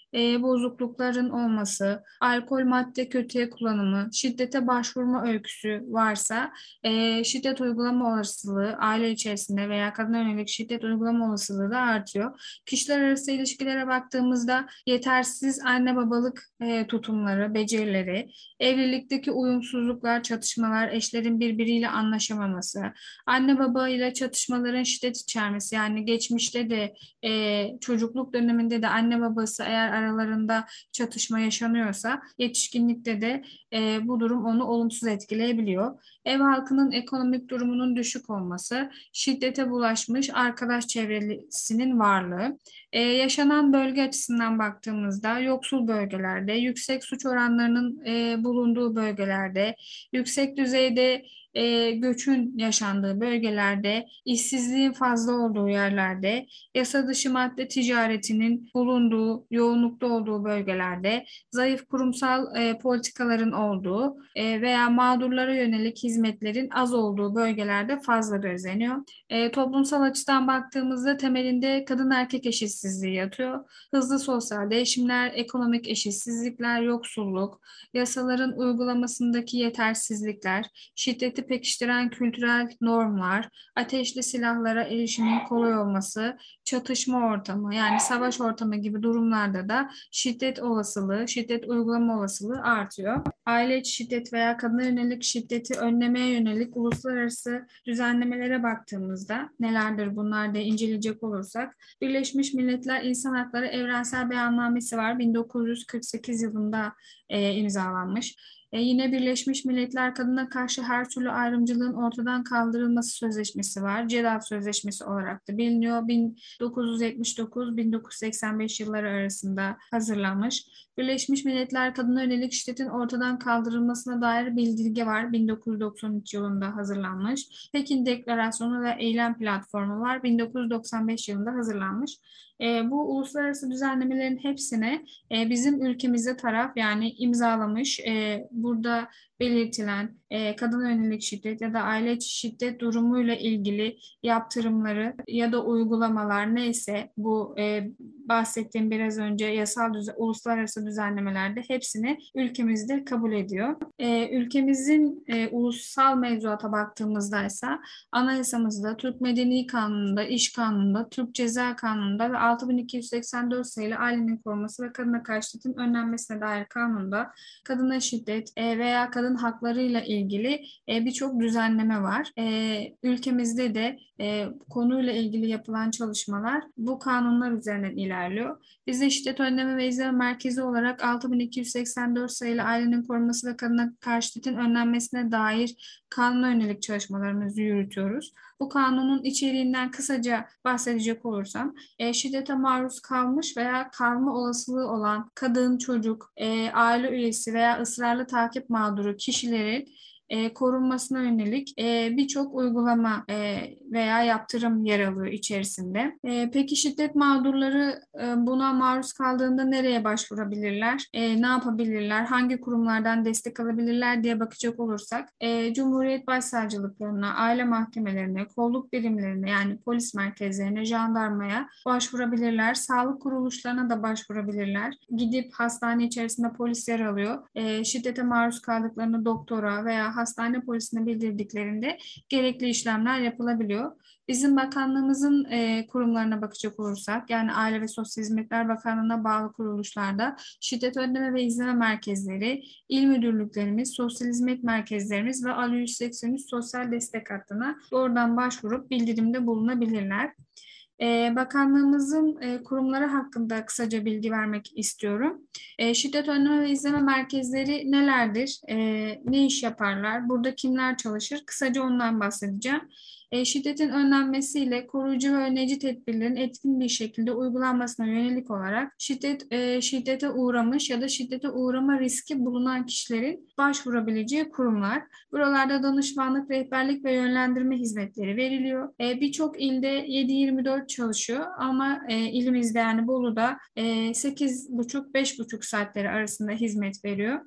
e, bozuklukların olması, alkol madde kötüye kullanımı, şiddete başvurma öyküsü varsa e, şiddet uygulama olasılığı aile içerisinde veya kadına yönelik şiddet uygulama olasılığı da artıyor. Kişiler arası ilişkilere baktığımızda yetersiz anne babalık e, tutumları, becerileri, evlilikteki uyumsuzluklar, çatışmalar, eşlerin birbiriyle anlaşamaması, anne baba ile çatışmaların şiddet içermesi, yani geçmişte de e, çocukluk döneminde de anne babası eğer aralarında çatışma yaşanıyorsa yetişkinlikte de e, bu durum onu olumsuz etkileyebiliyor. Ev halkının ekonomik durumunun düşük olması, şiddete bulaşmış arkadaş çevresinin varlığı, e, yaşanan bölge açısından baktığımızda yoksul bölgelerde, yüksek suç oranlarının e, bulunduğu bölgelerde, yüksek düzeyde e, göçün yaşandığı bölgelerde, işsizliğin fazla olduğu yerlerde, yasa dışı madde ticaretinin bulunduğu, yoğunlukta olduğu bölgelerde, zayıf kurumsal e, politikaların olduğu e, veya mağdurlara yönelik hizmetlerin az olduğu bölgelerde fazla gözleniyor. E, toplumsal açıdan baktığımızda temelinde kadın erkek eşitsizliği yatıyor. Hızlı sosyal değişimler, ekonomik eşitsizlikler, yoksulluk, yasaların uygulamasındaki yetersizlikler, şiddeti pekiştiren kültürel normlar, ateşli silahlara erişimin kolay olması, çatışma ortamı yani savaş ortamı gibi durumlarda da şiddet olasılığı, şiddet uygulama olasılığı artıyor. Aile içi şiddet veya kadına yönelik şiddeti önlemeye yönelik uluslararası düzenlemelere baktığımızda nelerdir bunlar diye inceleyecek olursak, Birleşmiş Milletler İnsan Hakları Evrensel Beyannamesi var. bin dokuz yüz kırk sekiz yılında e, imzalanmış. E, yine Birleşmiş Milletler Kadına Karşı Her Türlü Ayrımcılığın Ortadan Kaldırılması Sözleşmesi var. CEDAW Sözleşmesi olarak da biliniyor. bin dokuz yüz yetmiş dokuz - bin dokuz yüz seksen beş yılları arasında hazırlanmış. Birleşmiş Milletler Kadına Yönelik Şiddetin Ortadan Kaldırılmasına dair bildirge var. bin dokuz yüz doksan üç yılında hazırlanmış. Pekin Deklarasyonu ve Eylem Platformu var. bin dokuz yüz doksan beş yılında hazırlanmış. E, bu uluslararası düzenlemelerin hepsine e, bizim ülkemizde taraf yani imzalamış. E, burada belirtilen e, kadına yönelik şiddet ya da aile içi şiddet durumuyla ilgili yaptırımları ya da uygulamalar neyse bu e, bahsettiğim biraz önce yasal düzen, uluslararası düzenlemelerde hepsini ülkemizde kabul ediyor. E, ülkemizin e, ulusal mevzuata baktığımızda ise anayasamızda, Türk Medeni Kanunu'nda, İş Kanunu'nda, Türk Ceza Kanunu'nda ve altı bin iki yüz seksen dört sayılı ailenin koruması ve kadına karşı şiddetin önlenmesine dair kanunda kadına şiddet e, veya kadın haklarıyla ilgili e, birçok düzenleme var. E, ülkemizde de e, konuyla ilgili yapılan çalışmalar bu kanunlar üzerinden ilerliyor. Biz de Şiddet Önleme ve İzleme Merkezi olarak altı bin iki yüz seksen dört sayılı ailenin koruması ve kadına karşı şiddetin önlenmesine dair kanuna yönelik çalışmalarımızı yürütüyoruz. Bu kanunun içeriğinden kısaca bahsedecek olursam, e, şiddete maruz kalmış veya kalma olasılığı olan kadın, çocuk, e, aile üyesi veya ısrarlı takip mağduru kişilerin e, korunmasına yönelik e, birçok uygulama e, veya yaptırım yer alıyor içerisinde. E, peki şiddet mağdurları e, buna maruz kaldığında nereye başvurabilirler? E, ne yapabilirler? Hangi kurumlardan destek alabilirler diye bakacak olursak, e, Cumhuriyet Başsavcılıklarına, aile mahkemelerine, kolluk birimlerine yani polis merkezlerine, jandarmaya başvurabilirler. Sağlık kuruluşlarına da başvurabilirler. Gidip hastane içerisinde polis yer alıyor. E, şiddete maruz kaldıklarını doktora veya hastane polisine bildirdiklerinde gerekli işlemler yapılabiliyor. Bizim bakanlığımızın e, kurumlarına bakacak olursak, yani Aile ve Sosyal Hizmetler Bakanlığı'na bağlı kuruluşlarda şiddet önleme ve izleme merkezleri, il müdürlüklerimiz, sosyal hizmet merkezlerimiz ve Ali yüz seksen üç sosyal destek hattına doğrudan başvurup bildirimde bulunabilirler. Ee, bakanlığımızın e, kurumları hakkında kısaca bilgi vermek istiyorum. E, şiddet önleme ve izleme merkezleri nelerdir? E, ne iş yaparlar? Burada kimler çalışır? Kısaca ondan bahsedeceğim. E, şiddetin önlenmesiyle koruyucu ve önleyici tedbirlerin etkin bir şekilde uygulanmasına yönelik olarak şiddet e, şiddete uğramış ya da şiddete uğrama riski bulunan kişilerin başvurabileceği kurumlar. Buralarda danışmanlık, rehberlik ve yönlendirme hizmetleri veriliyor. E, Birçok ilde yedi yirmi dört çalışıyor ama e, ilimizde yani Bolu'da e, sekiz buçuk beş buçuk saatleri arasında hizmet veriyor.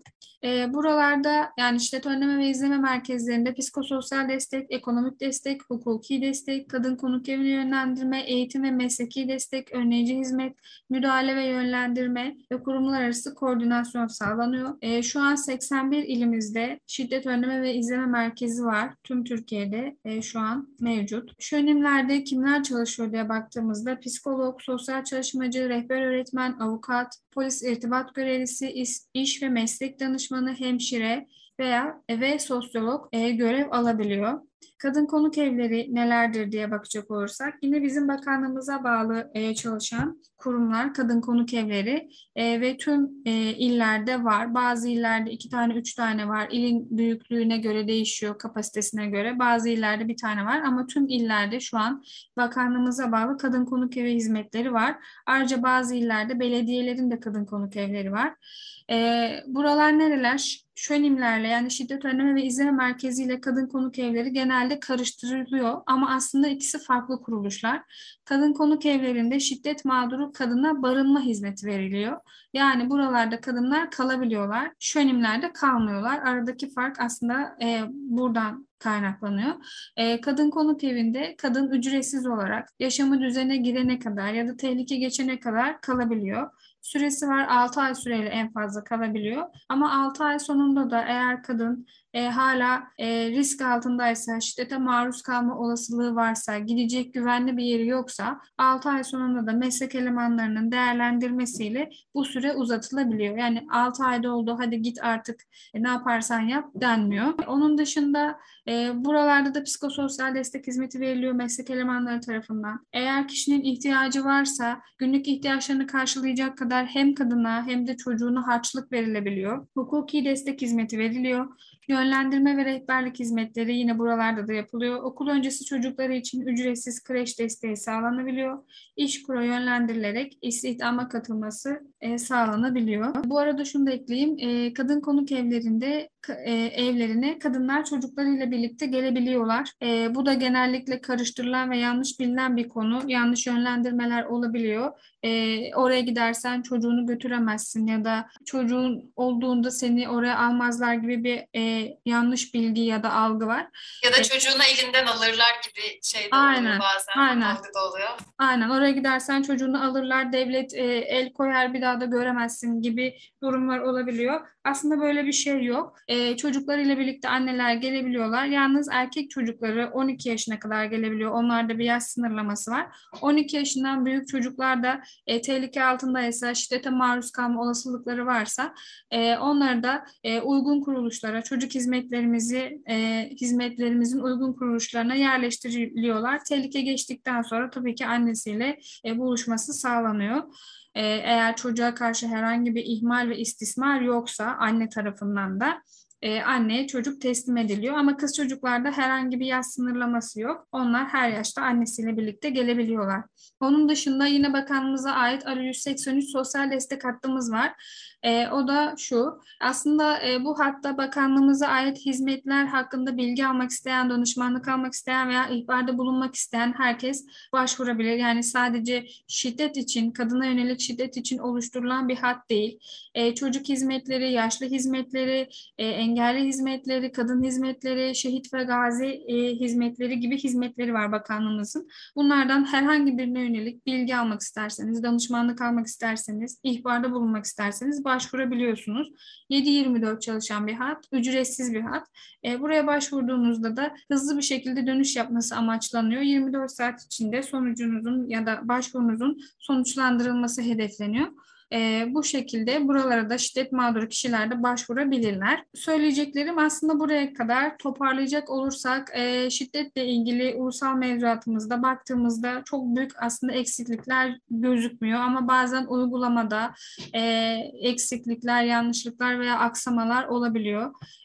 E, buralarda yani şiddet önleme ve izleme merkezlerinde psikososyal destek, ekonomik destek, hukuki destek, kadın konuk evine yönlendirme, eğitim ve mesleki destek, önleyici hizmet, müdahale ve yönlendirme ve kurumlar arası koordinasyon sağlanıyor. E, şu an seksen bir ilimizde şiddet önleme ve izleme merkezi var. Tüm Türkiye'de e, şu an mevcut. Şu önlemlerde kimler çalışıyor diye baktığımızda psikolog, sosyal çalışmacı, rehber öğretmen, avukat, polis irtibat görevlisi, iş, iş ve meslek danışmanı, hemşire veya ve sosyolog e, görev alabiliyor. Kadın konuk evleri nelerdir diye bakacak olursak yine bizim bakanlığımıza bağlı e, çalışan kurumlar kadın konuk evleri e, ve tüm e, illerde var. Bazı illerde iki tane, üç tane var. İlin büyüklüğüne göre değişiyor, kapasitesine göre. Bazı illerde bir tane var ama tüm illerde şu an bakanlığımıza bağlı kadın konuk evi hizmetleri var. Ayrıca bazı illerde belediyelerin de kadın konuk evleri var. E, buralar nereler? Şönimlerle yani şiddet önleme ve izleme merkeziyle kadın konuk evleri genelde karıştırılıyor ama aslında ikisi farklı kuruluşlar. Kadın konuk evlerinde şiddet mağduru kadına barınma hizmeti veriliyor. Yani buralarda kadınlar kalabiliyorlar. Şönimlerde kalmıyorlar. Aradaki fark aslında e, buradan kaynaklanıyor. E, kadın konuk evinde kadın ücretsiz olarak yaşamı düzene girene kadar ya da tehlike geçene kadar kalabiliyor. Süresi var, altı ay süreyle en fazla kalabiliyor. Ama altı ay sonunda da eğer kadın e, hala e, risk altındaysa, şiddete maruz kalma olasılığı varsa, gidecek güvenli bir yeri yoksa altı ay sonunda da meslek elemanlarının değerlendirmesiyle bu süre uzatılabiliyor. Yani altı ayda oldu, hadi git artık e, ne yaparsan yap denmiyor. Onun dışında e, buralarda da psikososyal destek hizmeti veriliyor meslek elemanları tarafından. Eğer kişinin ihtiyacı varsa günlük ihtiyaçlarını karşılayacak kadar hem kadına hem de çocuğuna harçlık verilebiliyor. Hukuki destek hizmeti veriliyor. Yönlendirme ve rehberlik hizmetleri yine buralarda da yapılıyor. Okul öncesi çocukları için ücretsiz kreş desteği sağlanabiliyor. İşkur'a yönlendirilerek istihdama katılması e, sağlanabiliyor. Bu arada şunu da ekleyeyim. E, kadın konuk evlerinde e, evlerine kadınlar çocuklarıyla birlikte gelebiliyorlar. E, bu da genellikle karıştırılan ve yanlış bilinen bir konu. Yanlış yönlendirmeler olabiliyor. E, oraya gidersen çocuğunu götüremezsin ya da çocuğun olduğunda seni oraya almazlar gibi bir e, yanlış bilgi ya da algı var. Ya da E, çocuğunu elinden alırlar gibi şey de aynen, oluyor bazen. aynen. Algı da oluyor. Aynen oraya gidersen çocuğunu alırlar, devlet e, el koyar bir daha da göremezsin gibi durumlar olabiliyor. Aslında böyle bir şey yok. E, çocuklarıyla birlikte anneler gelebiliyorlar. Yalnız erkek çocukları on iki yaşına kadar gelebiliyor. Onlarda bir yaş sınırlaması var. on iki yaşından büyük çocuklar da e, tehlike altındaysa, şiddete maruz kalma olasılıkları varsa e, onları da e, uygun kuruluşlara, çocuk hizmetlerimizi e, hizmetlerimizin uygun kuruluşlarına yerleştiriliyorlar. Tehlike geçtikten sonra tabii ki annesiyle e, buluşması sağlanıyor. E, eğer çocuğa karşı herhangi bir ihmal ve istismar yoksa anne tarafından da e, anneye çocuk teslim ediliyor. Ama kız çocuklarda herhangi bir yaş sınırlaması yok. Onlar her yaşta annesiyle birlikte gelebiliyorlar. Onun dışında yine bakanlığımıza ait Alo yüz seksen üç sosyal destek hattımız var. E, o da şu, aslında e, bu hatta bakanlığımıza ait hizmetler hakkında bilgi almak isteyen, danışmanlık almak isteyen veya ihbarda bulunmak isteyen herkes başvurabilir. Yani sadece şiddet için, kadına yönelik şiddet için oluşturulan bir hat değil. E, çocuk hizmetleri, yaşlı hizmetleri, e, engelli hizmetleri, kadın hizmetleri, şehit ve gazi e, hizmetleri gibi hizmetleri var bakanlığımızın. Bunlardan herhangi birine yönelik bilgi almak isterseniz, danışmanlık almak isterseniz, ihbarda bulunmak isterseniz başvurabiliyorsunuz. yedi yirmi dört çalışan bir hat, ücretsiz bir hat. E, buraya başvurduğunuzda da hızlı bir şekilde dönüş yapması amaçlanıyor. yirmi dört saat içinde sonucunuzun ya da başvurunuzun sonuçlandırılması hedefleniyor. E, bu şekilde buralara da şiddet mağduru kişiler de başvurabilirler. Söyleyeceklerim aslında buraya kadar. Toparlayacak olursak e, şiddetle ilgili ulusal mevzuatımızda baktığımızda çok büyük aslında eksiklikler gözükmüyor ama bazen uygulamada e, eksiklikler, yanlışlıklar veya aksamalar olabiliyor.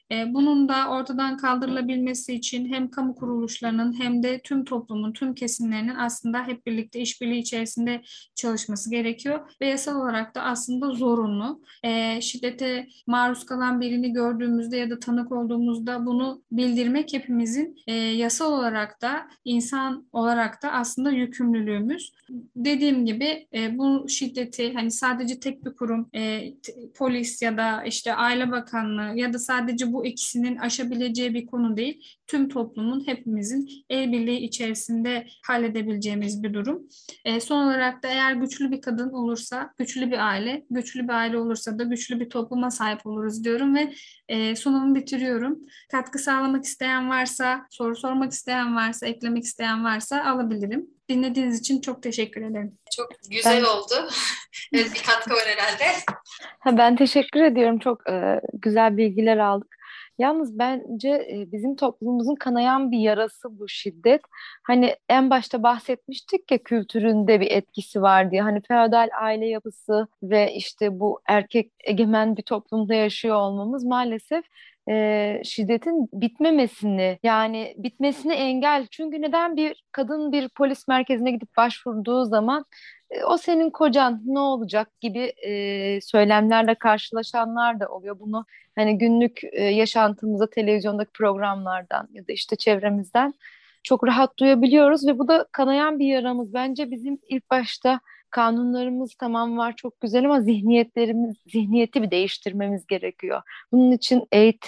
E, bunun da ortadan kaldırılabilmesi için hem kamu kuruluşlarının hem de tüm toplumun, tüm kesimlerinin aslında hep birlikte işbirliği içerisinde çalışması gerekiyor ve yasal olarak da aslında zorunlu. E, şiddete maruz kalan birini gördüğümüzde ya da tanık olduğumuzda bunu bildirmek hepimizin e, yasal olarak da insan olarak da aslında yükümlülüğümüz. Dediğim gibi e, bu şiddeti hani sadece tek bir kurum, e, t- polis ya da işte Aile Bakanlığı ya da sadece bu ikisinin aşabileceği bir konu değil. Tüm toplumun, hepimizin el birliği içerisinde halledebileceğimiz bir durum. E, son olarak da eğer güçlü bir kadın olursa, güçlü bir aile, güçlü bir aile olursa da güçlü bir topluma sahip oluruz diyorum ve e, sunumu bitiriyorum. Katkı sağlamak isteyen varsa, soru sormak isteyen varsa, eklemek isteyen varsa alabilirim. Dinlediğiniz için çok teşekkür ederim. Çok güzel Ben, oldu. Evet, bir katkı var herhalde. ha, ben teşekkür ediyorum. Çok e, güzel bilgiler aldık. Yalnız bence e, bizim toplumumuzun kanayan bir yarası bu şiddet. Hani en başta bahsetmiştik ya, kültüründe bir etkisi var diye. Hani feodal aile yapısı ve işte bu erkek egemen bir toplumda yaşıyor olmamız maalesef e, şiddetin bitmemesini, yani bitmesine engel. Çünkü neden bir kadın bir polis merkezine gidip başvurduğu zaman e, o senin kocan ne olacak gibi e, söylemlerle karşılaşanlar da oluyor. Bunu hani günlük e, yaşantımızda, televizyondaki programlardan ya da işte çevremizden çok rahat duyabiliyoruz ve bu da kanayan bir yaramız. Bence bizim ilk başta kanunlarımız tamam var, çok güzel, ama zihniyetlerimiz, zihniyeti bir değiştirmemiz gerekiyor. Bunun için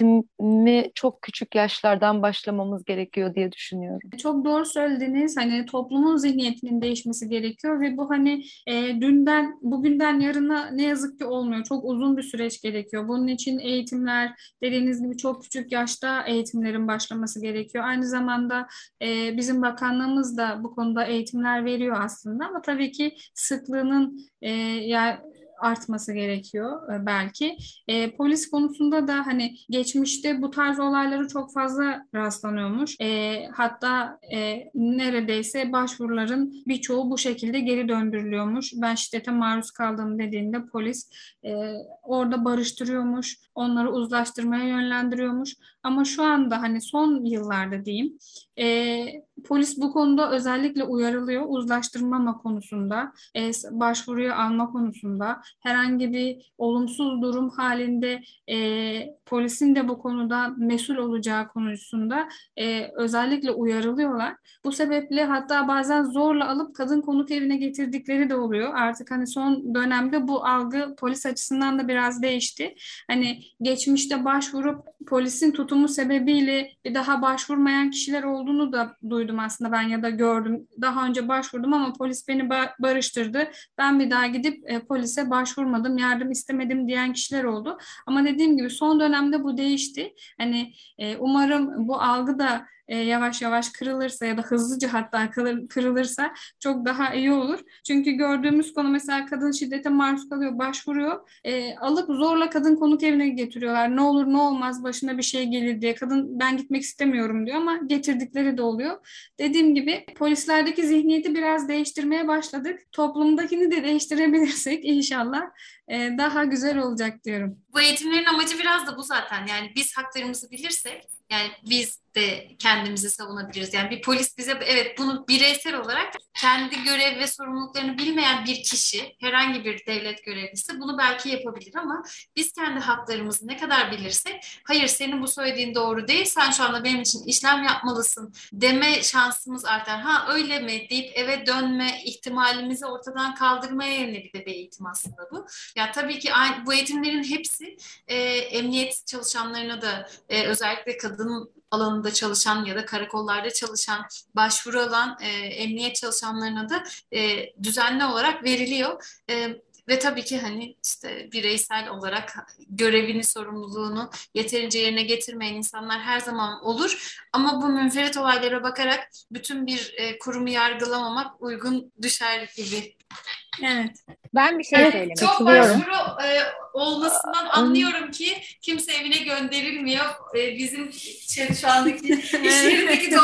eğitimi çok küçük yaşlardan başlamamız gerekiyor diye düşünüyorum. Çok doğru söylediniz. Hani toplumun zihniyetinin değişmesi gerekiyor ve bu hani e, dünden bugünden yarına ne yazık ki olmuyor. Çok uzun bir süreç gerekiyor. Bunun için eğitimler, dediğiniz gibi çok küçük yaşta eğitimlerin başlaması gerekiyor. Aynı zamanda e, bizim bakanlığımız da bu konuda eğitimler veriyor aslında, ama tabii ki sıklığının e, ya artması gerekiyor e, belki. E, polis konusunda da hani geçmişte bu tarz olaylara çok fazla rastlanıyormuş. E, hatta e, neredeyse başvuruların birçoğu bu şekilde geri döndürülüyormuş. Ben şiddete maruz kaldım dediğinde polis e, orada barıştırıyormuş, onları uzlaştırmaya yönlendiriyormuş. Ama şu anda hani son yıllarda diyeyim, e, polis bu konuda özellikle uyarılıyor. Uzlaştırmama konusunda, e, başvuruyu alma konusunda, herhangi bir olumsuz durum halinde e, polisin de bu konuda mesul olacağı konusunda e, özellikle uyarılıyorlar. Bu sebeple hatta bazen zorla alıp kadın konuk evine getirdikleri de oluyor. Artık hani son dönemde bu algı polis açısından da biraz değişti. Hani geçmişte başvurup polisin tutumu sebebiyle bir daha başvurmayan kişiler olduğunu da duydum aslında ben, ya da gördüm. Daha önce başvurdum ama polis beni ba- barıştırdı. Ben bir daha gidip e, polise başvurmadım, yardım istemedim diyen kişiler oldu. Ama dediğim gibi son dönemde bu değişti. Hani e, umarım bu algı da e, yavaş yavaş kırılırsa ya da hızlıca hatta kırılır, kırılırsa çok daha iyi olur. Çünkü gördüğümüz konu, mesela kadın şiddete maruz kalıyor, başvuruyor. E, alıp zorla kadın konuk evine getiriyorlar. Ne olur ne olmaz başına bir şey gelir diye. Kadın ben gitmek istemiyorum diyor ama getirdikleri de oluyor. Dediğim gibi polislerdeki zihniyeti biraz değiştirmeye başladık. Toplumdakini de değiştirebilirsek inşallah e, daha güzel olacak diyorum. Bu eğitimlerin amacı biraz da bu zaten. Yani biz haklarımızı bilirsek, yani biz de kendimizi savunabiliriz. Yani bir polis bize, evet, bunu bireysel olarak kendi görev ve sorumluluklarını bilmeyen bir kişi, herhangi bir devlet görevlisi bunu belki yapabilir, ama biz kendi haklarımızı ne kadar bilirsek, hayır senin bu söylediğin doğru değil, sen şu anda benim için işlem yapmalısın deme şansımız artar. Ha öyle mi deyip eve dönme ihtimalimizi ortadan kaldırmaya yönelik de bir eğitim aslında bu. Ya tabii ki aynı, bu eğitimlerin hepsi e, emniyet çalışanlarına da e, özellikle kadın alanında çalışan ya da karakollarda çalışan, başvuru alan e, emniyet çalışanlarına da e, düzenli olarak veriliyor. E, Ve tabii ki hani işte bireysel olarak görevini, sorumluluğunu yeterince yerine getirmeyen insanlar her zaman olur. Ama bu münferit olaylara bakarak bütün bir e, kurumu yargılamamak uygun düşer gibi. Evet. Ben bir şey Evet, söylemek Çok istiyorum. başvuru e, olmasından anlıyorum ki kimse evine gönderilmiyor. E, bizim şey, şu andaki iş yerindeki dosyaların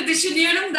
dakikadır düşünüyorum da.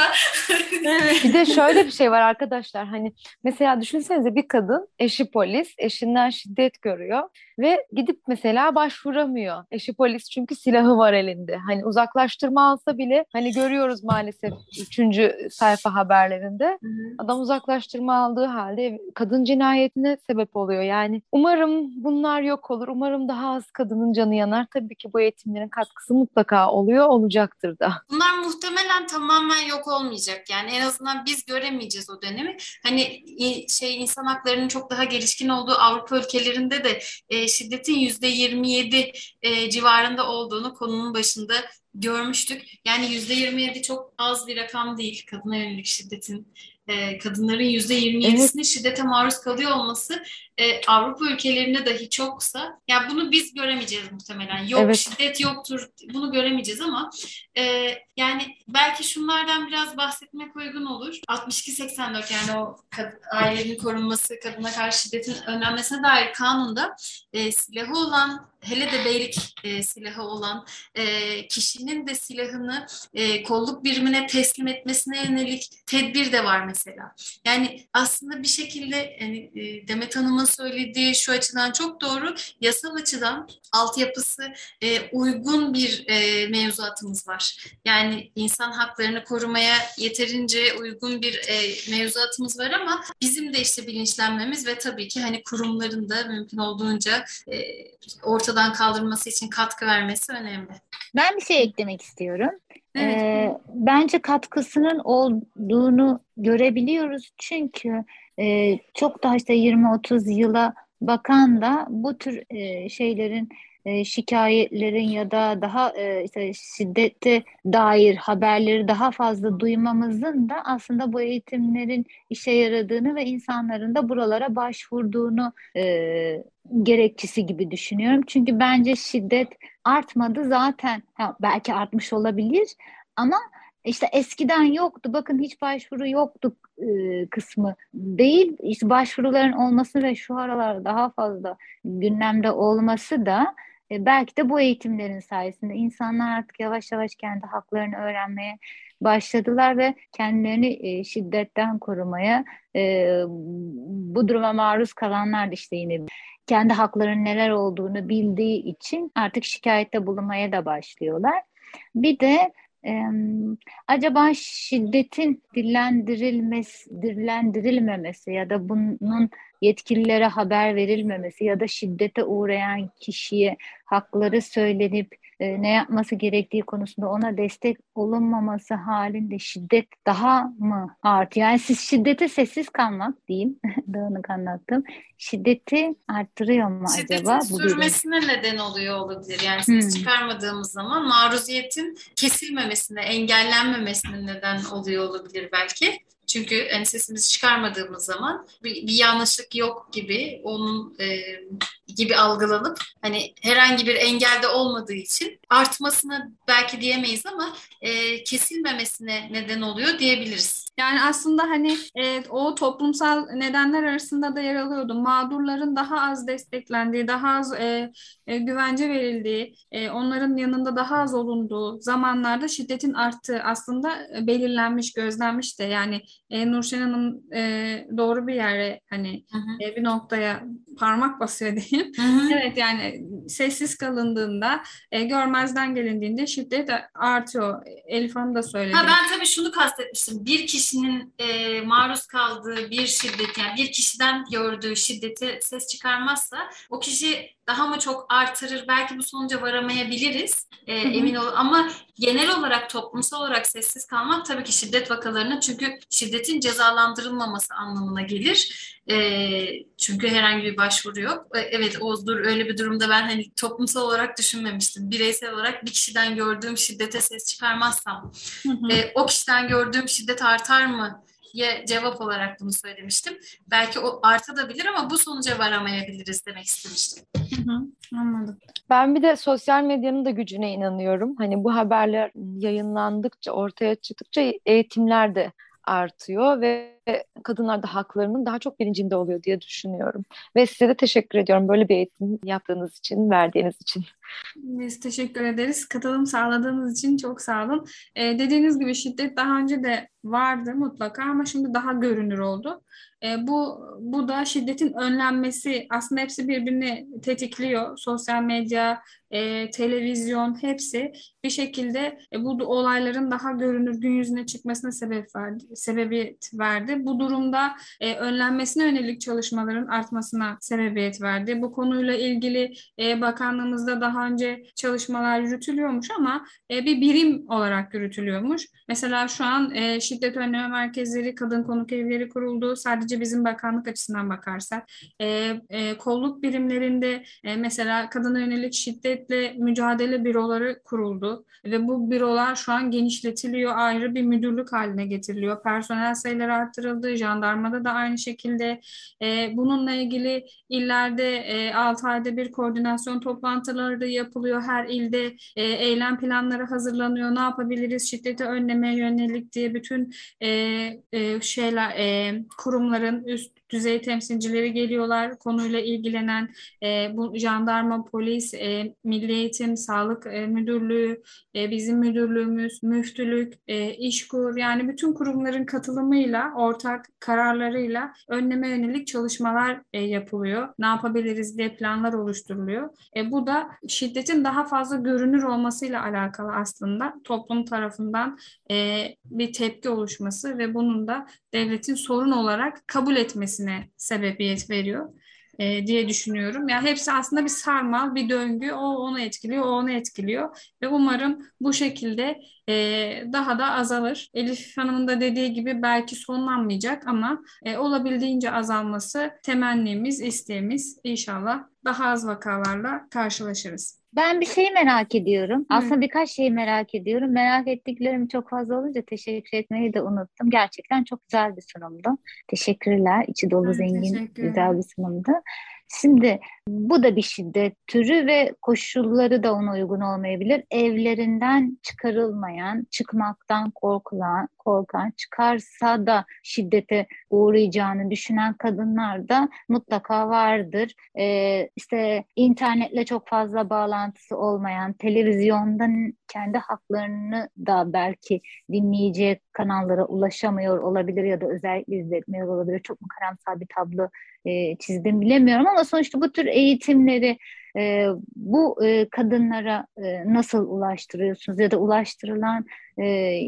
Evet. Bir de şöyle bir şey var arkadaşlar, hani mesela düşünsenize, bir kadın eşi polis, eşinden şiddet görüyor ve gidip mesela başvuramıyor. Eşi polis çünkü silahı var elinde. Hani uzaklaştırma alsa bile, hani görüyoruz maalesef üçüncü sayfa haberlerinde. Hı hı. Adam uzaklaştırma aldığı halde kadın cinayetine sebep oluyor. Yani umarım bunlar yok olur. Umarım daha az kadının canı yanar. Tabii ki bu eğitimlerin katkısı mutlaka oluyor, olacaktır da. Bunlar muhtemelen tamamen yok olmayacak. Yani en azından biz göremeyeceğiz o dönemi. Hani i- şey insan haklarının çok daha gelişkin olduğu Avrupa ülkelerinde de e, şiddetin yüzde yirmi yedi e, civarında olduğunu konunun başında görmüştük. Yani yüzde yirmi yedi çok az bir rakam değil kadına yönelik şiddetin. E, kadınların yüzde yirmi Evet, yedisinin şiddete maruz kalıyor olması e, Avrupa ülkelerinde dahi çoksa, ya bunu biz göremeyeceğiz muhtemelen. Yok evet. şiddet yoktur, bunu göremeyeceğiz ama ee, yani belki şunlardan biraz bahsetmek uygun olur. altmış iki seksen dört, yani o kad- ailenin korunması, kadına karşı şiddetin önlenmesine dair kanunda e, silahı olan, hele de beylik e, silahı olan e, kişinin de silahını e, kolluk birimine teslim etmesine yönelik tedbir de var mesela. Yani aslında bir şekilde yani, e, Demet Hanım'ın söylediği şu açıdan çok doğru. Yasal açıdan altyapısı e, uygun bir e, mevzuatımız var. Yani insan haklarını korumaya yeterince uygun bir e, mevzuatımız var ama bizim de işte bilinçlenmemiz ve tabii ki hani kurumların da mümkün olduğunca e, ortadan kaldırılması için katkı vermesi önemli. Ben bir şey eklemek istiyorum. Evet. Ee, bence katkısının olduğunu görebiliyoruz çünkü e, çok daha işte yirmi otuz yıla bakan da bu tür e, şeylerin, e, şikayetlerin ya da daha e, işte şiddete dair haberleri daha fazla duymamızın da aslında bu eğitimlerin işe yaradığını ve insanların da buralara başvurduğunu e, gerekçesi gibi düşünüyorum. Çünkü bence şiddet artmadı zaten. Ha, belki artmış olabilir ama işte eskiden yoktu. Bakın hiç başvuru yoktu e, kısmı değil. İşte başvuruların olması ve şu aralar daha fazla gündemde olması da e, belki de bu eğitimlerin sayesinde insanlar artık yavaş yavaş kendi haklarını öğrenmeye başladılar ve kendilerini e, şiddetten korumaya, e, bu duruma maruz kalanlar da işte yine kendi haklarının neler olduğunu bildiği için artık şikayette bulunmaya da başlıyorlar. Bir de e, acaba şiddetin dillendirilmesi, dillendirilmemesi ya da bunun yetkililere haber verilmemesi ya da şiddete uğrayan kişiye hakları söylenip e, ne yapması gerektiği konusunda ona destek olunmaması halinde şiddet daha mı artıyor? Yani siz şiddete sessiz kalmak diyeyim, dağınık anlattım. Şiddeti arttırıyor mu Şiddetin acaba? Bu birinci. sürmesine neden oluyor olabilir. Yani ses Hmm. çıkarmadığımız zaman maruziyetin kesilmemesine, engellenmemesine neden oluyor olabilir belki. Çünkü hani sesimizi çıkarmadığımız zaman bir, bir yanlışlık yok gibi, onun e, gibi algılanıp hani herhangi bir engelde olmadığı için artmasına belki diyemeyiz ama e, kesilmemesine neden oluyor diyebiliriz. Yani aslında hani e, o toplumsal nedenler arasında da yer alıyordu. Mağdurların daha az desteklendiği, daha az e, e, güvence verildiği, e, onların yanında daha az olunduğu zamanlarda şiddetin arttığı aslında e, belirlenmiş, gözlenmiş de. Yani e, Nurşen Hanım e, doğru bir yere hani Hı hı. e, bir noktaya parmak basıyor diyeyim. Hı hı. Evet, yani sessiz kalındığında, e, görmezden gelindiğinde şiddet artıyor. Elif Hanım da Ha, söyledi. ben tabii şunu kastetmiştim. Bir kişinin e, maruz kaldığı bir şiddet, yani bir kişiden gördüğü şiddeti ses çıkarmazsa o kişi daha mı çok artırır? Belki bu sonuca varamayabiliriz. E, Hı hı. emin ol. Ama genel olarak toplumsal olarak sessiz kalmak tabii ki şiddet vakalarının, çünkü şiddetin cezalandırılmaması anlamına gelir. E, çünkü herhangi bir başvuru yok. E, evet, Ozdur, öyle bir durumda ben hani toplumsal olarak düşünmemiştim. Bireysel olarak bir kişiden gördüğüm şiddete ses çıkarmazsam Hı hı. e, o kişiden gördüğüm şiddet artar mı ya cevap olarak bunu söylemiştim. Belki o artabilir ama bu sonuca varamayabiliriz demek istemiştim. Hı hı, anladım. Ben bir de sosyal medyanın da gücüne inanıyorum. Hani bu haberler yayınlandıkça, ortaya çıktıkça eğitimler de artıyor ve kadınlar da haklarının daha çok bilincinde oluyor diye düşünüyorum. Ve size de teşekkür ediyorum böyle bir eğitim yaptığınız için, verdiğiniz için. Biz teşekkür ederiz. Katılım sağladığınız için çok sağ olun. Ee, dediğiniz gibi şiddet daha önce de vardı mutlaka ama şimdi daha görünür oldu. Ee, bu bu da şiddetin önlenmesi, aslında hepsi birbirini tetikliyor. Sosyal medya, e, televizyon, hepsi bir şekilde e, bu olayların daha görünür gün yüzüne çıkmasına sebep verdi, sebebiyet verdi. Bu durumda e, önlenmesine yönelik çalışmaların artmasına sebebiyet verdi. Bu konuyla ilgili e, bakanlığımızda daha önce çalışmalar yürütülüyormuş ama e, bir birim olarak yürütülüyormuş. Mesela şu an e, şiddet önleme merkezleri, kadın konuk evleri kuruldu. Sadece bizim bakanlık açısından bakarsak, e, e, kolluk birimlerinde e, mesela kadına yönelik şiddetle mücadele büroları kuruldu ve bu bürolar şu an genişletiliyor, ayrı bir müdürlük haline getiriliyor. Personel sayıları arttırıldı, jandarmada da aynı şekilde. E, bununla ilgili illerde e, altı ayda bir koordinasyon toplantıları da yapılıyor. Her ilde e, eylem planları hazırlanıyor. Ne yapabiliriz şiddeti önlemeye yönelik diye bütün e, e, şeyler e, kurumların üst düzey temsilcileri geliyorlar. Konuyla ilgilenen e, bu jandarma, polis, e, Milli Eğitim, Sağlık e, Müdürlüğü, e, bizim müdürlüğümüz, müftülük, e, İşkur, yani bütün kurumların katılımıyla, ortak kararlarıyla önleme yönelik çalışmalar e, yapılıyor. Ne yapabiliriz diye planlar oluşturuluyor. E, bu da şiddetin daha fazla görünür olmasıyla alakalı aslında toplum tarafından e, bir tepki oluşması ve bunun da devletin sorun olarak kabul etmesine sebebiyet veriyor e, diye düşünüyorum. Yani hepsi aslında bir sarmal, bir döngü. O onu etkiliyor, o onu etkiliyor ve umarım bu şekilde e, daha da azalır. Elif Hanım'ın da dediği gibi belki sonlanmayacak ama e, olabildiğince azalması temennimiz, isteğimiz. İnşallah daha az vakalarla karşılaşırız. Ben bir şey merak ediyorum. Evet. Aslında birkaç şeyi merak ediyorum. Merak ettiklerim çok fazla olunca teşekkür etmeyi de unuttum. Gerçekten çok güzel bir sunumdu. Teşekkürler. İçi dolu, Ben zengin, teşekkür güzel bir ederim. sunumdu. Şimdi bu da bir şiddet türü ve koşulları da ona uygun olmayabilir. Evlerinden çıkarılmayan, çıkmaktan korkulan, korkan, çıkarsa da şiddete uğrayacağını düşünen kadınlar da mutlaka vardır. Ee, işte internetle çok fazla bağlantısı olmayan, televizyondan kendi haklarını da belki dinleyecek kanallara ulaşamıyor olabilir ya da özellikle izletmiyor olabilir. Çok mu karamsar bir tablo e, çizdim bilemiyorum ama sonuçta bu tür eğitimleri e, bu e, kadınlara e, nasıl ulaştırıyorsunuz ya da ulaştırılan e,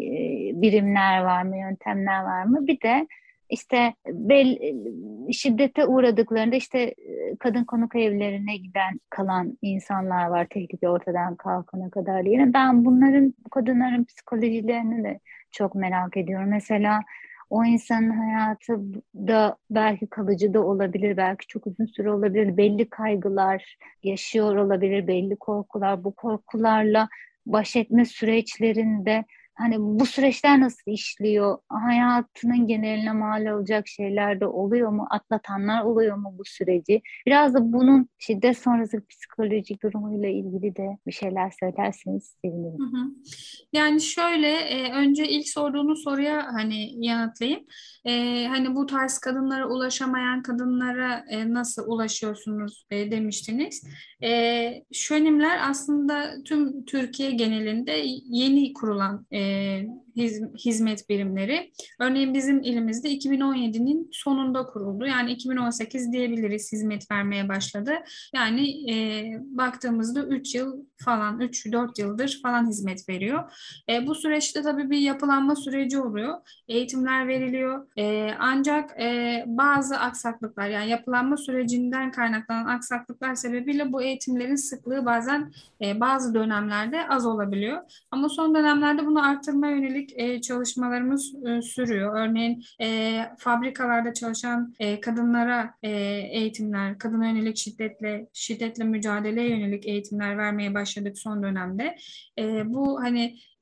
birimler var mı, yöntemler var mı? Bir de işte bel, şiddete uğradıklarında işte e, kadın konuk evlerine giden kalan insanlar var tehlike ortadan kalkana kadar diyelim. Ben bunların bu kadınların psikolojilerini de çok merak ediyorum. Mesela o insanın hayatı da belki kalıcı da olabilir, belki çok uzun süre olabilir. Belli kaygılar yaşıyor olabilir, belli korkular. Bu korkularla baş etme süreçlerinde hani bu süreçler nasıl işliyor? Hayatının geneline mal olacak şeyler de oluyor mu? Atlatanlar oluyor mu bu süreci? Biraz da bunun şiddet sonrası psikolojik durumuyla ilgili de bir şeyler söylerseniz Hı sevinirim. hı. Yani şöyle e, önce ilk sorduğunuz soruya hani yanıtlayayım. E, hani bu tarz kadınlara ulaşamayan kadınlara e, nasıl ulaşıyorsunuz e, demiştiniz. E, Şönimler aslında tüm Türkiye genelinde yeni kurulan e, hiz- hizmet birimleri. Örneğin bizim ilimizde iki bin on yedinin sonunda kuruldu. Yani iki bin on sekiz diyebiliriz hizmet vermeye başladı. Yani e, baktığımızda üç yıl falan, üç dört yıldır falan hizmet veriyor. E, bu süreçte tabii bir yapılanma süreci oluyor. Eğitimler veriliyor. E, ancak e, bazı aksaklıklar, yani yapılanma sürecinden kaynaklanan aksaklıklar sebebiyle bu eğitimlerin sıklığı bazen e, bazı dönemlerde az olabiliyor. Ama son dönemlerde bunu arttırmaya yönelik e, çalışmalarımız e, sürüyor. Örneğin e, fabrikalarda çalışan e, kadınlara e, eğitimler, kadına yönelik şiddetle şiddetle mücadeleye yönelik eğitimler vermeye başladık son dönemde. E, bu hani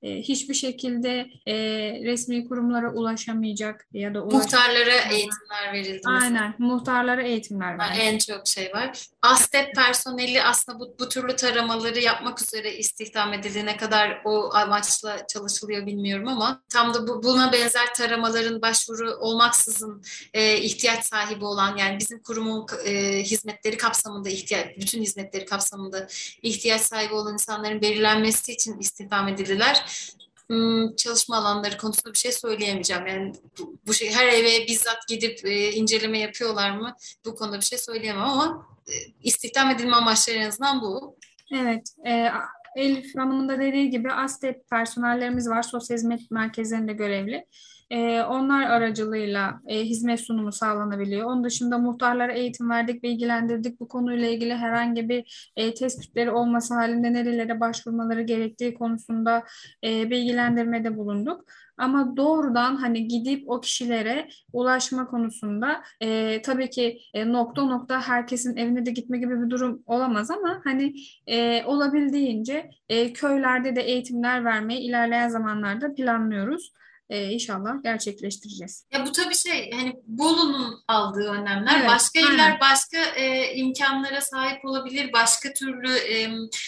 e, hiçbir şekilde e, resmi kurumlara ulaşamayacak ya da Muhtarlara ulaşamayacak. eğitimler verildi mesela. Aynen, muhtarlara eğitimler Yani verdi. en çok şey var. ASTEP personeli aslında bu, bu türlü taramaları yapmak üzere istihdam edildi. Ne kadar o amaçla çalışılıyor bilmiyorum ama tam da bu, buna benzer taramaların başvuru olmaksızın e, ihtiyaç sahibi olan, yani bizim kurumun e, hizmetleri kapsamında ihtiyaç, bütün hizmetleri kapsamında ihtiyaç sahibi olan insanların belirlenmesi için istihdam edildiler. Hmm, çalışma alanları konusunda bir şey söyleyemeyeceğim. Yani bu, bu şey her eve bizzat gidip e, inceleme yapıyorlar mı? Bu konuda bir şey söyleyemem ama e, istihdam edilme amaçları en azından bu. Evet, e, Elif Hanım'ın da dediği gibi ASTEP personellerimiz var, sosyal hizmet merkezlerinde görevli. E, onlar aracılığıyla e, hizmet sunumu sağlanabiliyor. Onun dışında muhtarlara eğitim verdik, bilgilendirdik. Bu konuyla ilgili herhangi bir e, tespitleri olması halinde nerelere başvurmaları gerektiği konusunda e, bilgilendirmede bulunduk. Ama doğrudan hani gidip o kişilere ulaşma konusunda e, tabii ki e, nokta nokta herkesin evine de gitme gibi bir durum olamaz ama hani e, olabildiğince e, köylerde de eğitimler vermeyi ilerleyen zamanlarda planlıyoruz. E, İnşallah gerçekleştireceğiz. Ya bu tabii şey, hani Bolu'nun aldığı önlemler, Evet, başka aynen. iller başka e, imkanlara sahip olabilir, başka türlü e,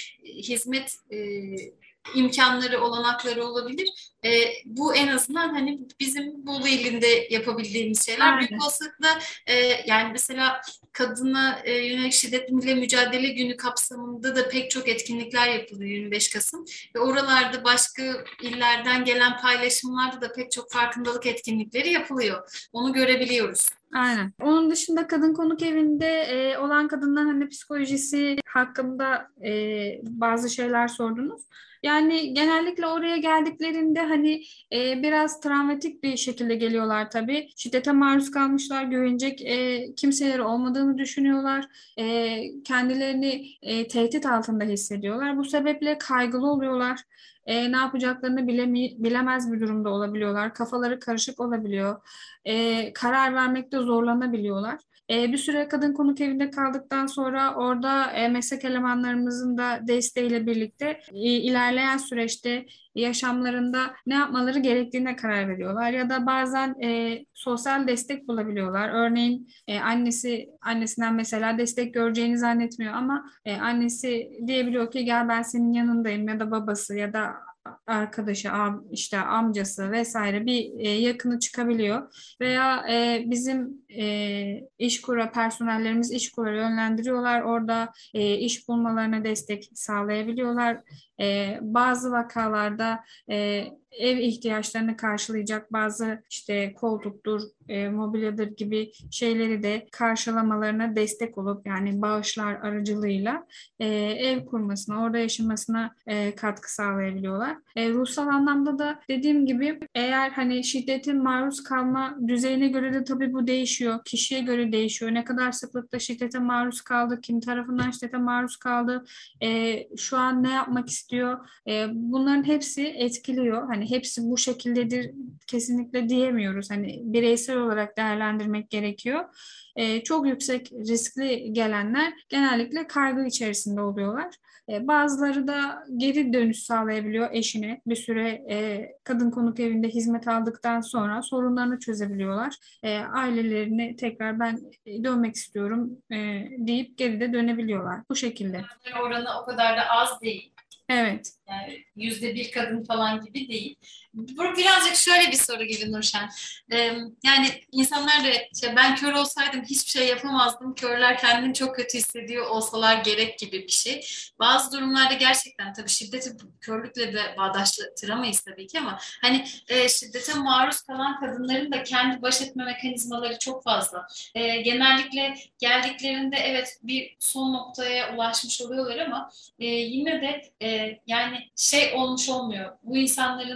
hizmet e, imkanları, olanakları olabilir. E, bu en azından hani bizim Bolu ilinde yapabildiğimiz şeyler. Büyük Aynen. olasılıkla e, yani mesela kadına e, yönelik şiddetle mücadele günü kapsamında da pek çok etkinlikler yapılıyor yirmi beş Kasım. Ve oralarda başka illerden gelen paylaşımlarda da pek çok farkındalık etkinlikleri yapılıyor. Onu görebiliyoruz. Aynen. Onun dışında kadın konuk evinde e, olan kadınların hani psikolojisi hakkında e, bazı şeyler sordunuz. Yani genellikle oraya geldiklerinde hani e, biraz travmatik bir şekilde geliyorlar tabii. Şiddete maruz kalmışlar, güvenecek e, kimseleri olmadığını düşünüyorlar. E, kendilerini e, tehdit altında hissediyorlar. Bu sebeple kaygılı oluyorlar. E, ne yapacaklarını bilemi- bilemez bir durumda olabiliyorlar. Kafaları karışık olabiliyor, e, karar vermekte zorlanabiliyorlar. E, bir süre kadın konuk evinde kaldıktan sonra orada e, meslek elemanlarımızın da desteğiyle birlikte e, ilerleyen süreçte yaşamlarında ne yapmaları gerektiğine karar veriyorlar ya da bazen e, sosyal destek bulabiliyorlar. Örneğin e, annesi annesinden mesela destek göreceğini zannetmiyor ama e, annesi diyebiliyor ki gel ben senin yanındayım ya da babası ya da arkadaşı, am- işte amcası vesaire bir e, yakını çıkabiliyor veya e, bizim e, İşkur'a personellerimiz İşkur'a yönlendiriyorlar. Orada e, iş bulmalarına destek sağlayabiliyorlar. E, bazı vakalarda e, ev ihtiyaçlarını karşılayacak bazı işte koltuktur, e, mobilyadır gibi şeyleri de karşılamalarına destek olup yani bağışlar aracılığıyla e, ev kurmasına, orada yaşamasına e, katkı sağlayabiliyorlar. E, ruhsal anlamda da dediğim gibi eğer hani şiddetin maruz kalma düzeyine göre de tabii bu değişiyor. Kişiye göre değişiyor. Ne kadar sıklıkla şiddete maruz kaldı, kim tarafından şiddete maruz kaldı, e, şu an ne yapmak istiyor. E, bunların hepsi etkiliyor. Hani hepsi bu şekildedir kesinlikle diyemiyoruz. Hani bireysel olarak değerlendirmek gerekiyor. E, çok yüksek riskli gelenler genellikle kaygı içerisinde oluyorlar. E, bazıları da geri dönüş sağlayabiliyor eşine. Bir süre e, kadın konuk evinde hizmet aldıktan sonra sorunlarını çözebiliyorlar. E, ailelerine tekrar ben dönmek istiyorum e, deyip geri de dönebiliyorlar. Bu şekilde. Oranı o kadar da az değil. Evet. Yani yüzde bir kadın falan gibi değil. Bu birazcık şöyle bir soru gibi Nurşen. Ee, yani insanlar da işte ben kör olsaydım hiçbir şey yapamazdım. Körler kendini çok kötü hissediyor olsalar gerek gibi bir şey. Bazı durumlarda gerçekten tabii şiddeti körlükle de bağdaştıramayız tabii ki ama hani e, şiddete maruz kalan kadınların da kendi baş etme mekanizmaları çok fazla. E, genellikle geldiklerinde evet bir son noktaya ulaşmış oluyorlar ama e, yine de e, yani şey olmuş olmuyor. Bu insanların e,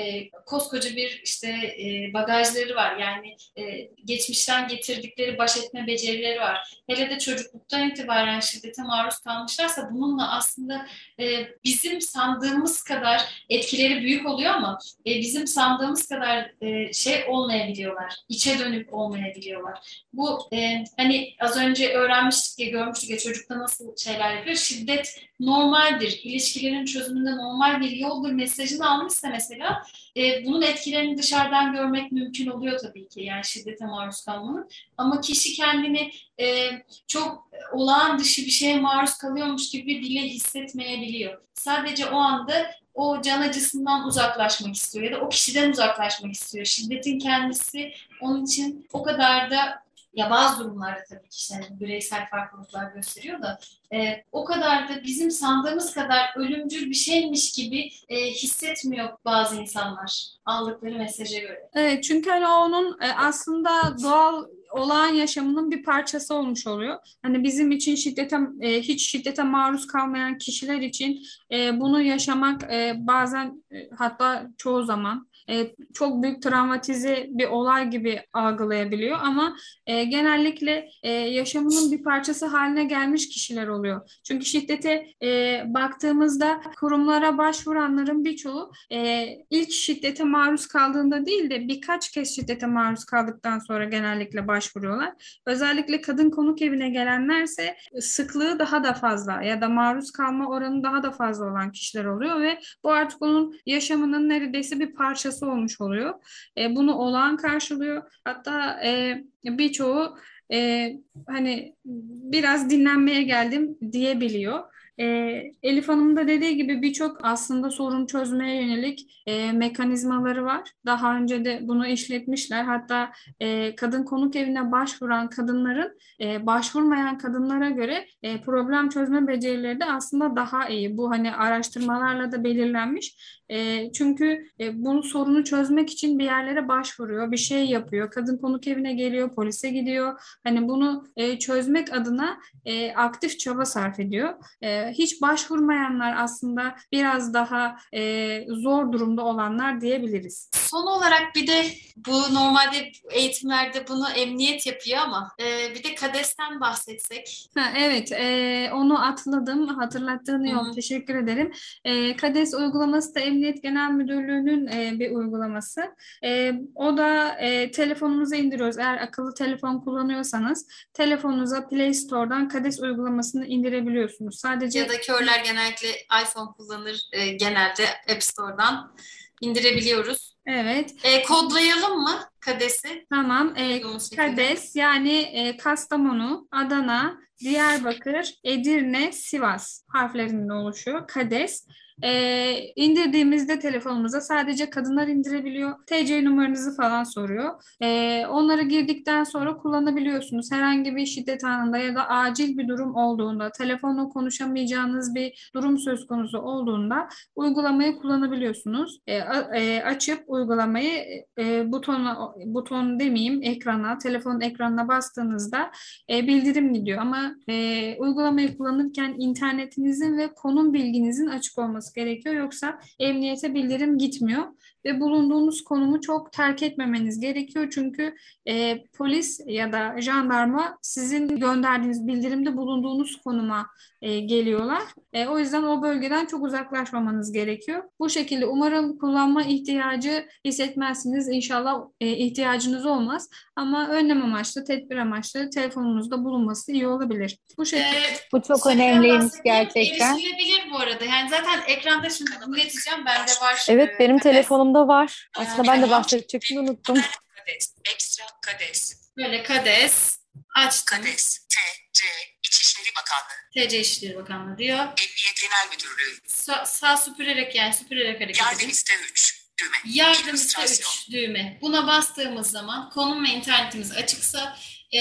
e, koskoca bir işte e, bagajları var. Yani e, geçmişten getirdikleri baş etme becerileri var. Hele de çocukluktan itibaren şiddete maruz kalmışlarsa bununla aslında e, bizim sandığımız kadar etkileri büyük oluyor ama e, bizim sandığımız kadar e, şey olmayabiliyorlar. İçe dönük olmayabiliyorlar. Bu e, hani az önce öğrenmiştik ya, görmüştük ya, çocukta nasıl şeyler yapıyor. Şiddet normaldir. İlişkilerin çözümünde normal bir yoldur mesajını almışsa mesela e, bunun etkilerini dışarıdan görmek mümkün oluyor tabii ki. Yani şiddete maruz kalmanın. Ama kişi kendini e, çok olağan dışı bir şeye maruz kalıyormuş gibi bile hissetmeyebiliyor. Sadece o anda o can acısından uzaklaşmak istiyor ya da o kişiden uzaklaşmak istiyor. Şiddetin kendisi onun için o kadar da, ya bazı durumlarda tabii ki işte hani bireysel farklılıklar gösteriyor da e, o kadar da bizim sandığımız kadar ölümcül bir şeymiş gibi e, hissetmiyor bazı insanlar aldıkları mesaja göre. Evet, çünkü hani onun e, aslında doğal olağan yaşamının bir parçası olmuş oluyor. Hani bizim için şiddete e, hiç şiddete maruz kalmayan kişiler için e, bunu yaşamak e, bazen e, hatta çoğu zaman e, çok büyük travmatize bir olay gibi algılayabiliyor ama e, genellikle e, yaşamının bir parçası haline gelmiş kişiler oluyor. Çünkü şiddete e, baktığımızda kurumlara başvuranların birçoğu e, ilk şiddete maruz kaldığında değil de birkaç kez şiddete maruz kaldıktan sonra genellikle başvuruyorlar. Özellikle kadın konuk evine gelenlerse sıklığı daha da fazla ya da maruz kalma oranı daha da fazla olan kişiler oluyor ve bu artık onun yaşamının neredeyse bir parçası olmuş oluyor. E, bunu olağan karşılıyor. Hatta e, birçoğu e, hani biraz dinlenmeye geldim diyebiliyor. E, Elif Hanım'ın da dediği gibi birçok aslında sorun çözmeye yönelik e, mekanizmaları var. Daha önce de bunu işletmişler. Hatta e, kadın konuk evine başvuran kadınların e, başvurmayan kadınlara göre e, problem çözme becerileri de aslında daha iyi. Bu hani araştırmalarla da belirlenmiş. E, çünkü e, bunu sorunu çözmek için bir yerlere başvuruyor, bir şey yapıyor. Kadın konuk evine geliyor, polise gidiyor. Hani bunu e, çözmek adına e, aktif çaba sarf ediyor. E, hiç başvurmayanlar aslında biraz daha e, zor durumda olanlar diyebiliriz. Son olarak bir de bu normalde eğitimlerde bunu emniyet yapıyor ama e, bir de KADES'ten bahsetsek. Ha, evet, e, onu atladım. Hatırlattığın yol. Hı-hı. Teşekkür ederim. E, KADES uygulaması da Emniyet Genel Müdürlüğü'nün e, bir uygulaması. E, o da e, telefonunuza indiriyoruz. Eğer akıllı telefon kullanıyorsanız telefonunuza Play Store'dan KADES uygulamasını indirebiliyorsunuz. Sadece Ya da körler genellikle iPhone kullanır, e, genelde App Store'dan indirebiliyoruz. evet. E, kodlayalım mı KADES'i? Tamam. E, Uygun şekilde. KADES yani e, Kastamonu, Adana, Diyarbakır, Edirne, Sivas harflerinden oluşuyor. KADES. E, indirdiğimizde telefonumuza sadece kadınlar indirebiliyor. T C numaranızı falan soruyor. E, onları girdikten sonra kullanabiliyorsunuz. Herhangi bir şiddet anında ya da acil bir durum olduğunda, telefonla konuşamayacağınız bir durum söz konusu olduğunda uygulamayı kullanabiliyorsunuz. E, a- e, açıp uygulamayı e, butona, buton demeyeyim ekrana, telefonun ekranına bastığınızda e, bildirim gidiyor. Ama e, uygulamayı kullanırken internetinizin ve konum bilginizin açık olması gerekiyor. Yoksa emniyete bildirim gitmiyor ve bulunduğunuz konumu çok terk etmemeniz gerekiyor. Çünkü e, polis ya da jandarma sizin gönderdiğiniz bildirimde bulunduğunuz konuma e, geliyorlar. E, o yüzden o bölgeden çok uzaklaşmamanız gerekiyor. Bu şekilde umarım kullanma ihtiyacı hissetmezsiniz. İnşallah e, ihtiyacınız olmaz. Ama önlem amaçlı, tedbir amaçlı telefonunuzda bulunması iyi olabilir. Bu şekilde. Ee, Bu çok Sayıdan önemliymiş bahsedeyim. gerçekten. Erişilebilir bu arada. Yani zaten ekranda şimdi dinleteceğim. Bende var. Evet, e, benim KADES. telefonumda var. Aslında ben de Tamam. bahsedecektim, unuttum. KADES, ekstra KADES, Böyle KADES açtım. KADES, T C, İçişleri Bakanlığı, T C İşleri Bakanlığı diyor. Emniyet Genel Müdürlüğü, Sa- sağ süpürerek yani süpürerek hareket edin. yardım iste üç, düğme, Yardım iste illüstrasyon, üç düğme. Buna bastığımız zaman konum ve internetimiz açıksa e,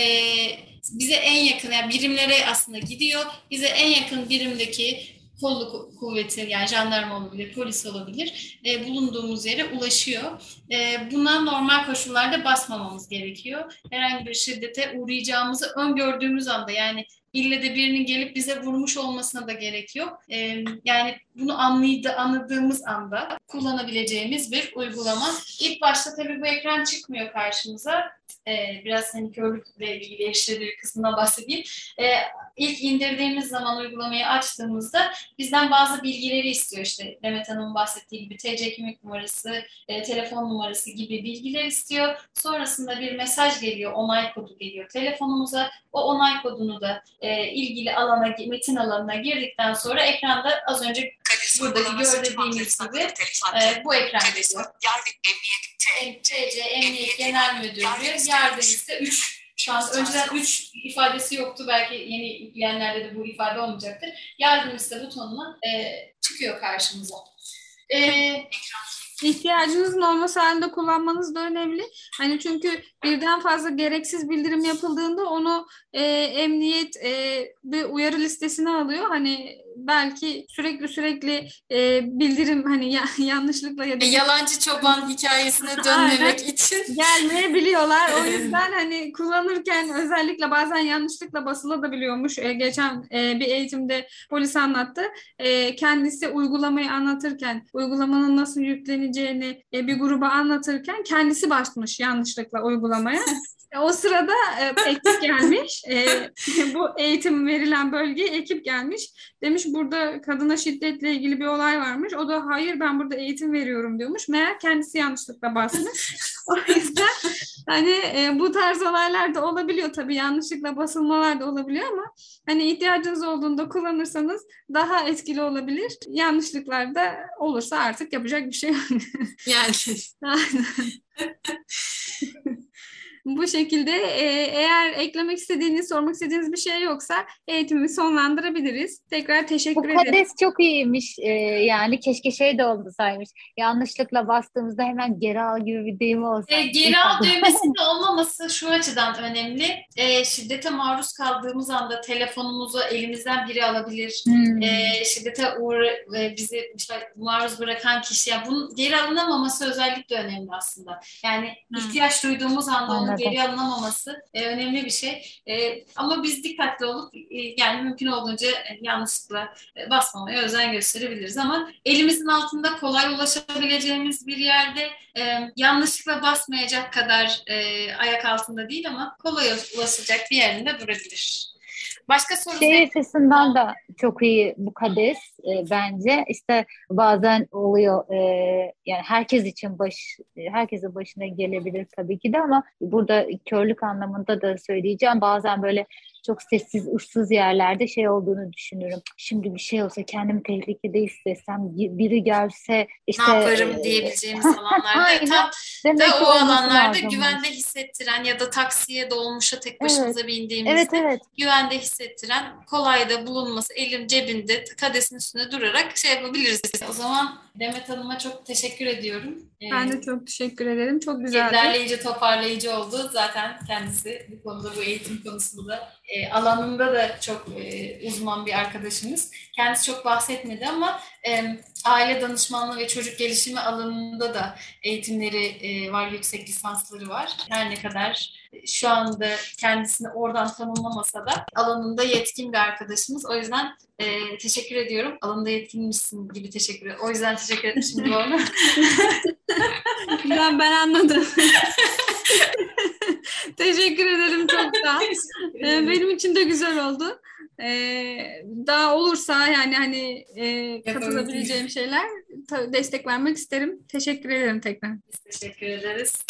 bize en yakın, yani birimlere aslında gidiyor. Bize en yakın birimdeki kolluk ku- kuvveti, yani jandarma olabilir, polis olabilir, e, bulunduğumuz yere ulaşıyor. E, buna normal koşullarda basmamamız gerekiyor. Herhangi bir şiddete uğrayacağımızı öngördüğümüz anda, yani İlle de birinin gelip bize vurmuş olmasına da gerek yok. Ee, yani bunu anlaydı, anladığımız anda kullanabileceğimiz bir uygulama. İlk başta tabii bu ekran çıkmıyor karşımıza. Ee, biraz hani körlükle ilgili erişilebilir kısmından bahsedeyim. Ee, ilk indirdiğimiz zaman uygulamayı açtığımızda bizden bazı bilgileri istiyor, işte Demet Hanım'ın bahsettiği gibi T C kimlik numarası, e, telefon numarası gibi bilgiler istiyor. Sonrasında bir mesaj geliyor, onay kodu geliyor telefonumuza. O onay kodunu da e, ilgili alana, metin alanına girdikten sonra ekranda az önce buradaki gördüğünüz gibi e, bu ekran geliyor. T C Emniyet Genel Müdürlüğü yardım iste üç. Şu an önceden üç ifadesi yoktu. Belki yeni yükleyenlerde de bu ifade olmayacaktır. Yardım iste butonuna e, çıkıyor karşımıza. E, İhtiyacınızın olması halinde kullanmanız da önemli. Hani çünkü birden fazla gereksiz bildirim yapıldığında onu e, emniyet e, bir uyarı listesine alıyor. Hani belki sürekli sürekli e, bildirim hani ya, yanlışlıkla ya da yalancı çoban hikayesine dönmemek için gelmeyebiliyorlar. O yüzden hani kullanırken özellikle bazen yanlışlıkla basılabiliyormuş. E, geçen e, bir eğitimde polis anlattı. E, kendisi uygulamayı anlatırken, uygulamanın nasıl yükleneceğini e, bir gruba anlatırken kendisi basmış yanlışlıkla uygulamaya. O sırada e, ekip gelmiş, e, bu eğitim verilen bölgeye ekip gelmiş. Demiş burada kadına şiddetle ilgili bir olay varmış. O da hayır ben burada eğitim veriyorum diyormuş. Meğer kendisi yanlışlıkla basmış. O yüzden hani e, bu tarz olaylar da olabiliyor tabii. Yanlışlıkla basılmalar da olabiliyor ama hani ihtiyacınız olduğunda kullanırsanız daha etkili olabilir. Yanlışlıklar da olursa artık yapacak bir şey yok. Yani. Bu şekilde e, eğer eklemek istediğiniz, sormak istediğiniz bir şey yoksa eğitimimi sonlandırabiliriz. Tekrar teşekkür Bu ederim. kades çok iyiymiş. Ee, yani keşke şey de oldu saymış. Yanlışlıkla bastığımızda hemen geri al gibi bir deyim olsa. E, geri al düğmesinin olmaması şu açıdan önemli. E, şiddete maruz kaldığımız anda telefonumuzu elimizden biri alabilir. Hmm. E, şiddete uğra e, bizi işte maruz bırakan kişi. Yani bunun geri alınamaması özellikle önemli aslında. Yani Hmm. ihtiyaç duyduğumuz anda onun Anladım. geri alınamaması e, önemli bir şey. E, ama biz dikkatli olup e, yani mümkün olduğunca e, yanlışlıkla e, basmamaya özen gösterebiliriz. Ama elimizin altında kolay ulaşabileceğimiz bir yerde e, yanlışlıkla basmayacak kadar e, ayak altında değil ama kolay ulaşacak bir yerinde durabilir. Başka soru Şey açısından da çok iyi bu kades e, bence. İşte bazen oluyor e, yani herkes için baş herkesin başına gelebilir tabii ki de ama burada körlük anlamında da söyleyeceğim. Bazen böyle çok sessiz, ıssız yerlerde şey olduğunu düşünürüm. Şimdi bir şey olsa kendimi tehlikede hissetsem, biri gelse işte ne yaparım e, diyebileceğimiz alanlarda tam demek da ki o olması alanlarda lazım. güvende hissettiren ya da taksiye dolmuşa tek başımıza Evet. bindiğimizde Evet, evet. güvende hissettiren, kolay da bulunması, elin cebinde, kadesin üstünde durarak şey yapabiliriz. O zaman Demet Hanım'a çok teşekkür ediyorum. Ben de çok teşekkür ederim. Çok güzeldi. Derleyici, toparlayıcı oldu. Zaten kendisi bu konuda, bu eğitim konusunda e, alanında da çok e, uzman bir arkadaşımız. Kendisi çok bahsetmedi ama e, aile danışmanlığı ve çocuk gelişimi alanında da eğitimleri e, var, yüksek lisansları var. Her ne kadar şu anda kendisini oradan tanımlamasa da alanında yetkin bir arkadaşımız. O yüzden e, teşekkür ediyorum. Alanında yetkinmişsin gibi teşekkür ederim. O yüzden teşekkür etmişim doğru. ben, ben anladım. Teşekkür ederim çok da. Ee, benim için de güzel oldu. Ee, daha olursa yani hani e, katılabileceğim şeyler destek vermek isterim. Teşekkür ederim tekrar. Biz teşekkür ederiz.